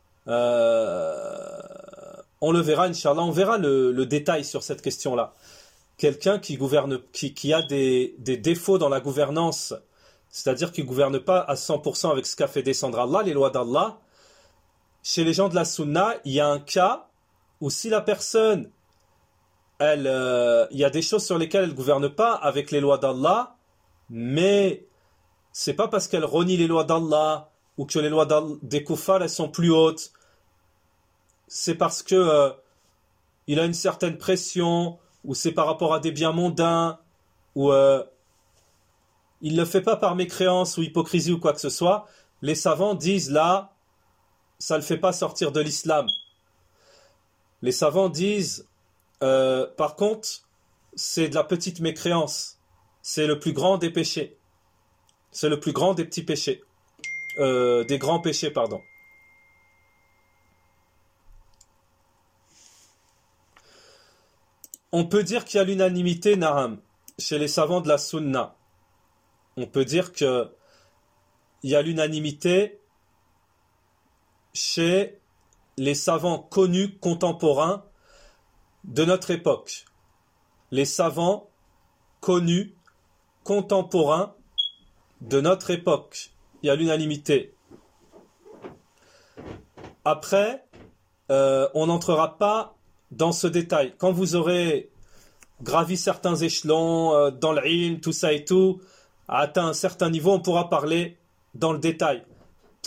euh, on le verra, Inch'Allah, on verra le, le détail sur cette question-là. Quelqu'un qui gouverne, qui, qui a des, des défauts dans la gouvernance, c'est-à-dire qu'il ne gouverne pas à cent pour cent avec ce qu'a fait descendre Allah, les lois d'Allah. Chez les gens de la sunna, il y a un cas où si la personne, elle, euh, il y a des choses sur lesquelles elle ne gouverne pas avec les lois d'Allah, mais c'est pas parce qu'elle renie les lois d'Allah ou que les lois des kuffars, elles sont plus hautes. C'est parce que euh, il a une certaine pression, ou c'est par rapport à des biens mondains, ou... Euh, il ne le fait pas par mécréance ou hypocrisie ou quoi que ce soit. Les savants disent là, ça ne le fait pas sortir de l'islam. Les savants disent, euh, par contre, c'est de la petite mécréance. C'est le plus grand des péchés. C'est le plus grand des petits péchés. Euh, des grands péchés, pardon. On peut dire qu'il y a l'unanimité, Naham, chez les savants de la sunna. On peut dire qu'il y a l'unanimité chez les savants connus contemporains de notre époque. Les savants connus contemporains de notre époque. Il y a l'unanimité. Après, euh, on n'entrera pas dans ce détail. Quand vous aurez gravi certains échelons euh, dans le ilm, tout ça et tout, a atteint un certain niveau, on pourra parler dans le détail. Pourquoi ?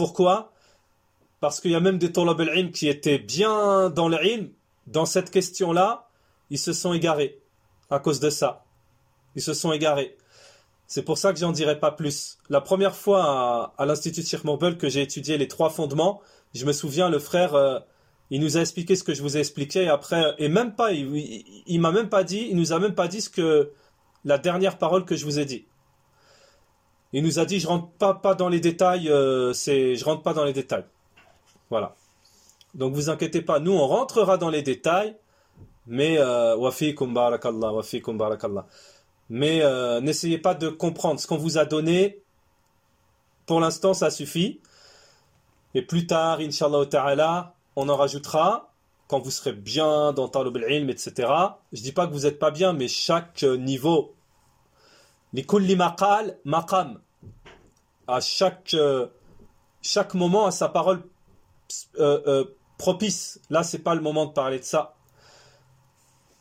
Parce qu'il y a même des tollab al-ilm qui étaient bien dans le ilm, dans cette question-là, ils se sont égarés à cause de ça. Ils se sont égarés. C'est pour ça que j'en dirai pas plus. La première fois à, à l'Institut Sheikh Mourbel que j'ai étudié les trois fondements, je me souviens, le frère, euh, il nous a expliqué ce que je vous ai expliqué, et après, et même pas, il, il, il m'a même pas dit, il nous a même pas dit ce que, la dernière parole que je vous ai dit. Il nous a dit, je rentre pas, pas dans les détails, euh, c'est, je rentre pas dans les détails. Voilà. Donc vous inquiétez pas, nous on rentrera dans les détails, mais wa fikum barakallah, wa fikum barakallah. Mais euh, n'essayez pas de comprendre ce qu'on vous a donné. Pour l'instant, ça suffit. Et plus tard, Inch'Allah ta'ala, on en rajoutera quand vous serez bien dans talab al-ilm, et cetera. Je dis pas que vous n'êtes pas bien, mais chaque niveau, likulli maqal maqam, à chaque euh, chaque moment a sa parole euh, euh, propice. Là, c'est pas le moment de parler de ça.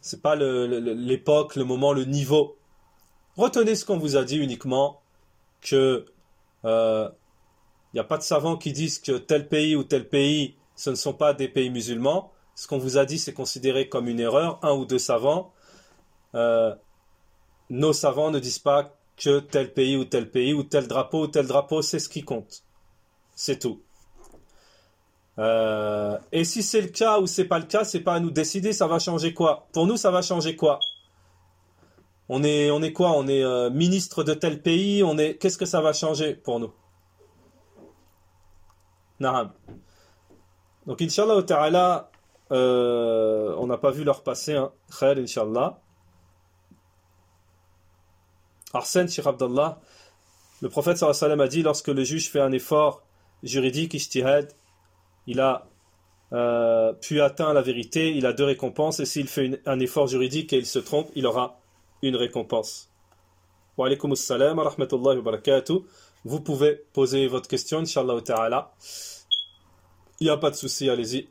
C'est pas le, le- l'époque, le moment, le niveau. Retenez ce qu'on vous a dit uniquement, que il n'y a pas de savants qui disent que tel pays ou tel pays, ce ne sont pas des pays musulmans. Ce qu'on vous a dit, c'est considéré comme une erreur. Un ou deux savants. Euh, nos savants ne disent pas que tel pays ou tel pays ou tel drapeau ou tel drapeau, c'est ce qui compte. C'est tout. Euh, et si c'est le cas ou c'est pas le cas, c'est pas à nous de décider, ça va changer quoi? Pour nous, ça va changer quoi? On est, on est quoi? On est euh, ministre de tel pays, on est. Qu'est-ce que ça va changer pour nous? Naham. Donc, Inch'Allah ta'ala, euh, on n'a pas vu leur passé, hein. Khair, Inch'Allah. Arsène, Cheikh Abdallah, le prophète sallallahu alayhi wa sallam a dit, lorsque le juge fait un effort juridique, ijtihad, il a euh, pu atteindre la vérité, il a deux récompenses, et s'il fait une, un effort juridique et il se trompe, il aura une récompense. Wa alaykum assalam wa rahmatullahi wa barakatuh. Vous pouvez poser votre question, Inch'Allah ta'ala. Il n'y a pas de souci, allez-y.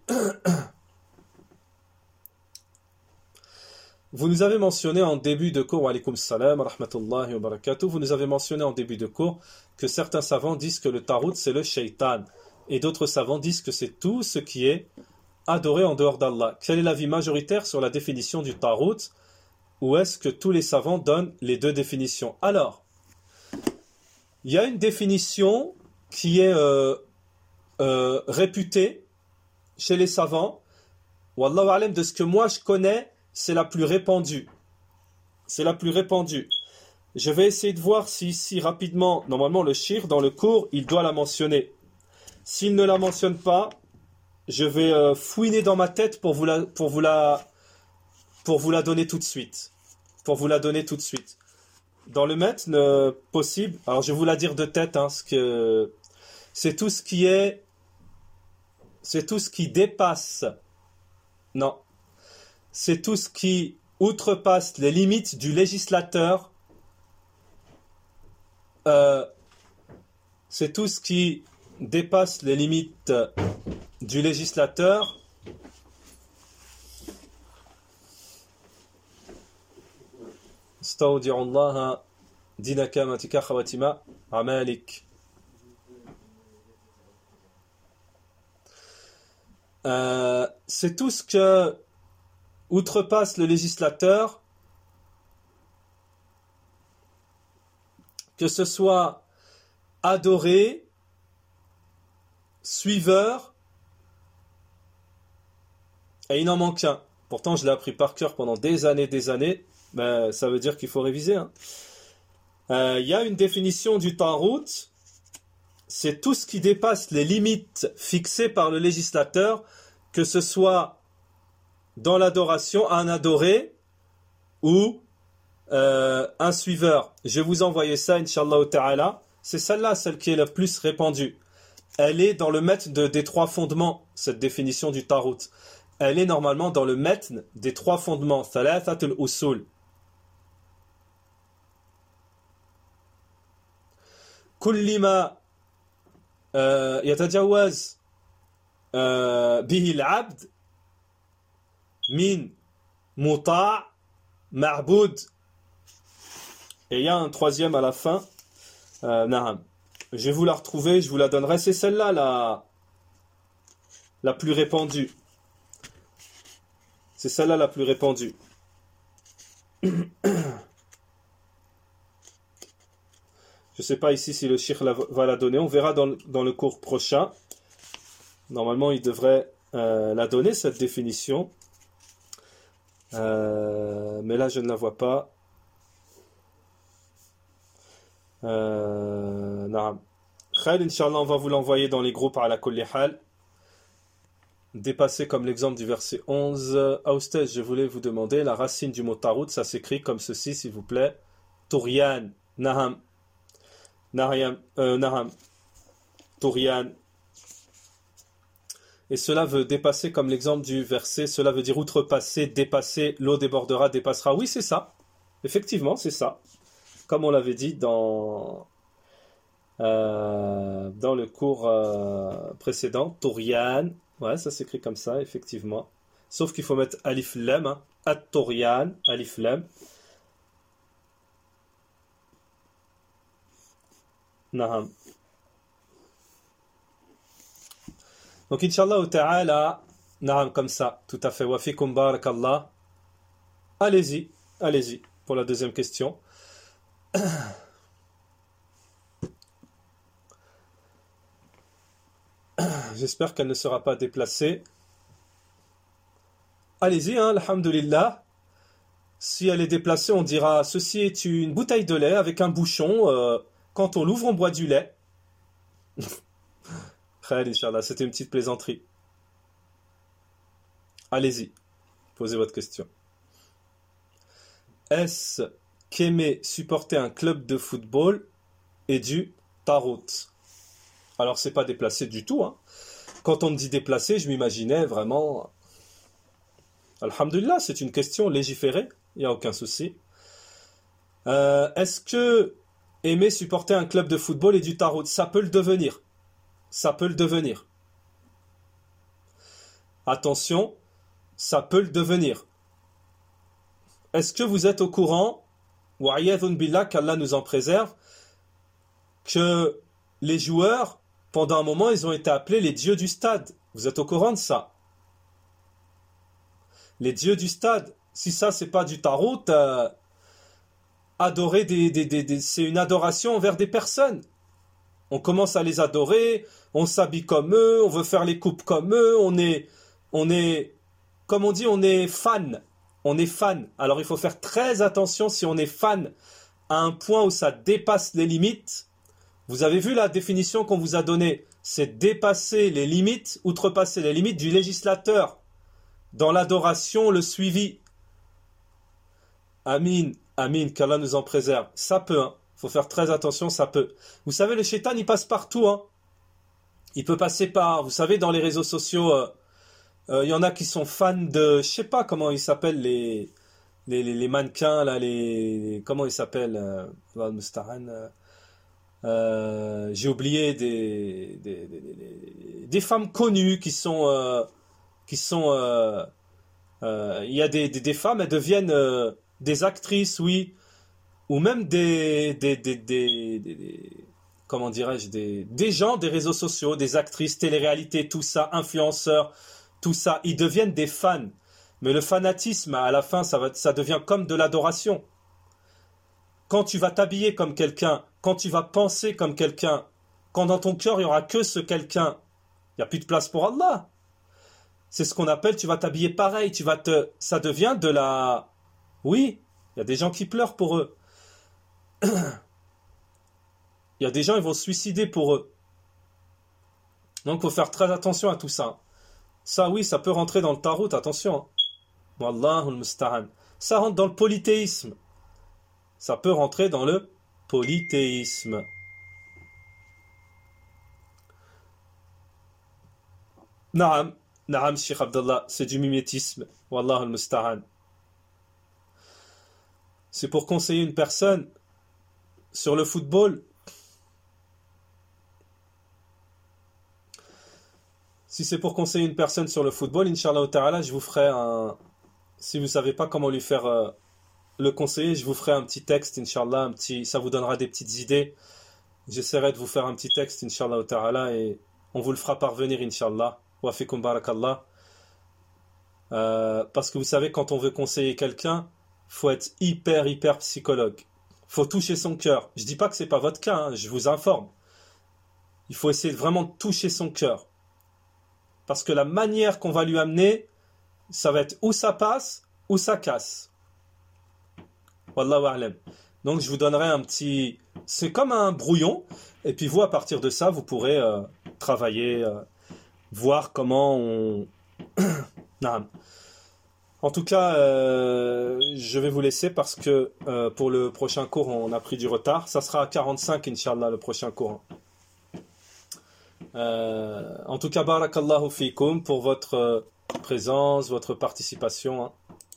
Vous nous avez mentionné en début de cours, wa alaykum assalam wa rahmatullahi wa barakatuh, vous nous avez mentionné en début de cours que certains savants disent que le tarout c'est le shaitan, et d'autres savants disent que c'est tout ce qui est adoré en dehors d'Allah. Quel est l'avis majoritaire sur la définition du tarout? Ou est-ce que tous les savants donnent les deux définitions? Alors, il y a une définition qui est euh, euh, réputée chez les savants. Wallahu a'lam, de ce que moi je connais, c'est la plus répandue. C'est la plus répandue. Je vais essayer de voir si ici rapidement, normalement le shir dans le cours, il doit la mentionner. S'il ne la mentionne pas, je vais euh, fouiner dans ma tête pour vous la, pour vous la, pour vous la donner tout de suite. Pour vous la donner tout de suite. Dans le matn euh, possible, alors je vais vous la dire de tête, hein, ce que c'est tout ce qui est, c'est tout ce qui dépasse. Non, c'est tout ce qui outrepasse les limites du législateur. Euh, c'est tout ce qui dépasse les limites du législateur. استودع الله دينك ماتك خواتم عمالك. Euh, c'est tout ce que outrepasse le législateur, que ce soit adoré, suiveur, et il n'en manque un. Pourtant, je l'ai appris par cœur pendant des années, des années. Ben, ça veut dire qu'il faut réviser. Hein. Euh, il y a une définition du tarout, c'est tout ce qui dépasse les limites fixées par le législateur, que ce soit dans l'adoration, un adoré ou euh, un suiveur. Je vais vous envoyer ça, Inch'Allah ta'ala. C'est celle-là, celle qui est la plus répandue. Elle est dans le matn de, des trois fondements, cette définition du tarout. Elle est normalement dans le matn des trois fondements, thalathatul usul. كل ما يتجاوز به العبد من مطاع معبود. Et il y a un troisième à la fin. Euh, naham. Je vais vous la retrouver, je vous la donnerai. C'est celle-là la, la plus répandue. C'est celle-là la plus répandue. Je ne sais pas ici si le shir va la donner. On verra dans, dans le cours prochain. Normalement, il devrait euh, la donner, cette définition. Euh, mais là, je ne la vois pas. Euh, Naam. Khair, Inch'Allah, on va vous l'envoyer dans les groupes à la kulli hal. Dépasser comme l'exemple du verset onze. Austez, je voulais vous demander, la racine du mot tarout, ça s'écrit comme ceci, s'il vous plaît. Tourian. Naham. Naham. Euh, Naham. Tourian. Et cela veut dépasser comme l'exemple du verset, cela veut dire outrepasser, dépasser, l'eau débordera, dépassera. Oui, c'est ça. Effectivement, c'est ça. Comme on l'avait dit dans, euh, dans le cours euh, précédent, Tourian. Ouais, ça s'écrit comme ça, effectivement. Sauf qu'il faut mettre alif lam. Hein. At-Tughyan, Alif Lam. Naham. Donc, Inch'Allah ta'ala, naham, comme ça, tout à fait. Wa fikum barakallah. Allez-y, allez-y, pour la deuxième question. J'espère qu'elle ne sera pas déplacée. Allez-y, hein, alhamdulillah. Si elle est déplacée, on dira ceci est une bouteille de lait avec un bouchon. Euh, quand on l'ouvre, on boit du lait. Khair, Inch'Allah, c'était une petite plaisanterie. Allez-y, posez votre question. Est-ce qu'aimer supporter un club de football est du tarot? Alors, c'est pas déplacé du tout, hein. Quand on me dit déplacé, je m'imaginais vraiment... Alhamdulillah, c'est une question légiférée, il n'y a aucun souci. Euh, est-ce que aimer supporter un club de football est du tarot? Ça peut le devenir. Ça peut le devenir. Attention, ça peut le devenir. Est-ce que vous êtes au courant, wa'iyadhun billah, qu'Allah nous en préserve, que les joueurs, pendant un moment, ils ont été appelés les dieux du stade? Vous êtes au courant de ça? Les dieux du stade, si ça c'est pas du tarot, euh, adorer des, des, des, des, c'est une adoration envers des personnes. On commence à les adorer, on s'habille comme eux, on veut faire les coupes comme eux, on est, on est, comme on dit, on est fan. On est fan. Alors il faut faire très attention si on est fan à un point où ça dépasse les limites. Vous avez vu la définition qu'on vous a donnée, c'est dépasser les limites, outrepasser les limites du législateur. Dans l'adoration, le suivi. Amin, amin, qu'Allah nous en préserve. Ça peut, hein. Faut faire très attention, ça peut. Vous savez, le shaitan, il passe partout, hein. Il peut passer par, vous savez, dans les réseaux sociaux, il euh, euh, y en a qui sont fans de, je sais pas comment ils s'appellent, les, les, les, les mannequins, là, les, comment ils s'appellent, euh, euh, euh, j'ai oublié des, des, des, des, des femmes connues qui sont, euh, qui sont, euh, euh, il y a des, des, des femmes, elles deviennent euh, des actrices, oui, ou même des, des, des, des, des, des comment dirais-je, des, des gens des réseaux sociaux, des actrices, télé-réalité, tout ça, influenceurs, tout ça, ils deviennent des fans. Mais le fanatisme, à la fin, ça, va, ça devient comme de l'adoration. Quand tu vas t'habiller comme quelqu'un, quand tu vas penser comme quelqu'un, quand dans ton cœur, il n'y aura que ce quelqu'un, il n'y a plus de place pour Allah. C'est ce qu'on appelle, tu vas t'habiller pareil, tu vas te, ça devient de la... Oui, il y a des gens qui pleurent pour eux. Il y a des gens, ils vont se suicider pour eux. Donc, il faut faire très attention à tout ça. Ça, oui, ça peut rentrer dans le tarot, attention. Wallahul musta'an. Ça rentre dans le polythéisme. Ça peut rentrer dans le polythéisme. Naam, naam, Sheikh Abdallah, c'est du mimétisme. Wallahul musta'an. C'est pour conseiller une personne sur le football. Si c'est pour conseiller une personne sur le football, Inch'Allah ta'ala, je vous ferai un... Si vous ne savez pas comment lui faire euh, le conseiller, je vous ferai un petit texte, Inch'Allah, un petit... ça vous donnera des petites idées. J'essaierai de vous faire un petit texte, Inch'Allah ta'ala, et on vous le fera parvenir, Inch'Allah. Wa fikum barakallah. Euh, parce que vous savez, quand on veut conseiller quelqu'un, il faut être hyper, hyper psychologue. Il faut toucher son cœur. Je ne dis pas que ce n'est pas votre cas, hein, je vous informe. Il faut essayer de vraiment toucher son cœur. Parce que la manière qu'on va lui amener, ça va être où ça passe, ou ça casse. Wallahu a'lam. Donc je vous donnerai un petit... C'est comme un brouillon. Et puis vous, à partir de ça, vous pourrez euh, travailler, euh, voir comment on... non. En tout cas, euh, je vais vous laisser parce que euh, pour le prochain cours, on a pris du retard. Ça sera à quarante-cinq, Inch'Allah, le prochain cours. Euh, en tout cas, barakallahu fikum pour votre euh, présence, votre participation. Hein.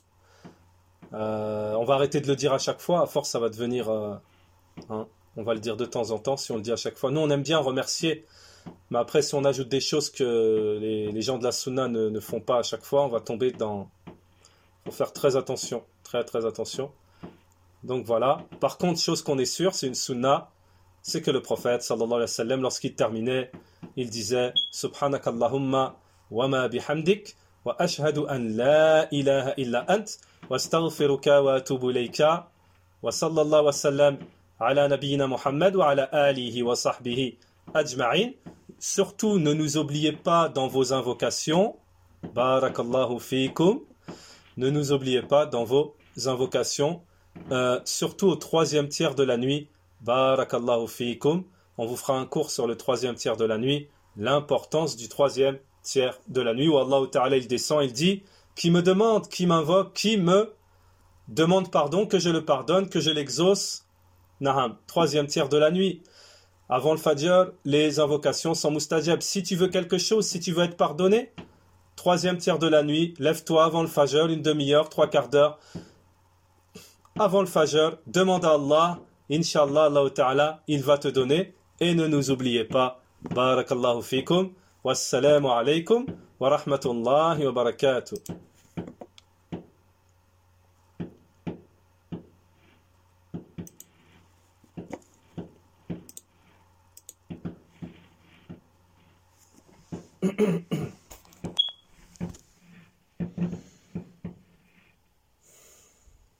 Euh, on va arrêter de le dire à chaque fois. À force, ça va devenir... Euh, hein, on va le dire de temps en temps si on le dit à chaque fois. Nous, on aime bien remercier. Mais après, si on ajoute des choses que les, les gens de la sunna ne, ne font pas à chaque fois, on va tomber dans... faut faire très attention, très très attention. Donc voilà. Par contre, chose qu'on est sûr, c'est une sunna, c'est que le prophète sallallahu alayhi wa sallam, lorsqu'il terminait, il disait Subhanakallahumma wa ma bihamdik wa ashhadu an la ilaha illa ant wa astaghfiruka wa atubu ilayka wa sallallahu wa sallam ala nabiyyina Muhammad wa ala alihi wa sahbihi ajma'in. Surtout, ne nous oubliez pas dans vos invocations. Barakallahu fikum. Ne nous oubliez pas dans vos invocations, euh, surtout au troisième tiers de la nuit. Barakallahu fikum. On vous fera un cours sur le troisième tiers de la nuit, l'importance du troisième tiers de la nuit, où Allah Ta'ala il descend, il dit qui me demande, qui m'invoque, qui me demande pardon, que je le pardonne, que je l'exauce. Naham, troisième tiers de la nuit. Avant le Fajr, les invocations sont mustajab. Si tu veux quelque chose, si tu veux être pardonné, troisième tiers de la nuit, lève-toi avant le Fajr, une demi-heure, trois quarts d'heure. Avant le Fajr, demande à Allah, Inch'Allah, Allah Ta'ala, il va te donner. Et ne nous oubliez pas. Barakallahu fikum. Wassalamu alaykum wa rahmatullahi wa barakatuh.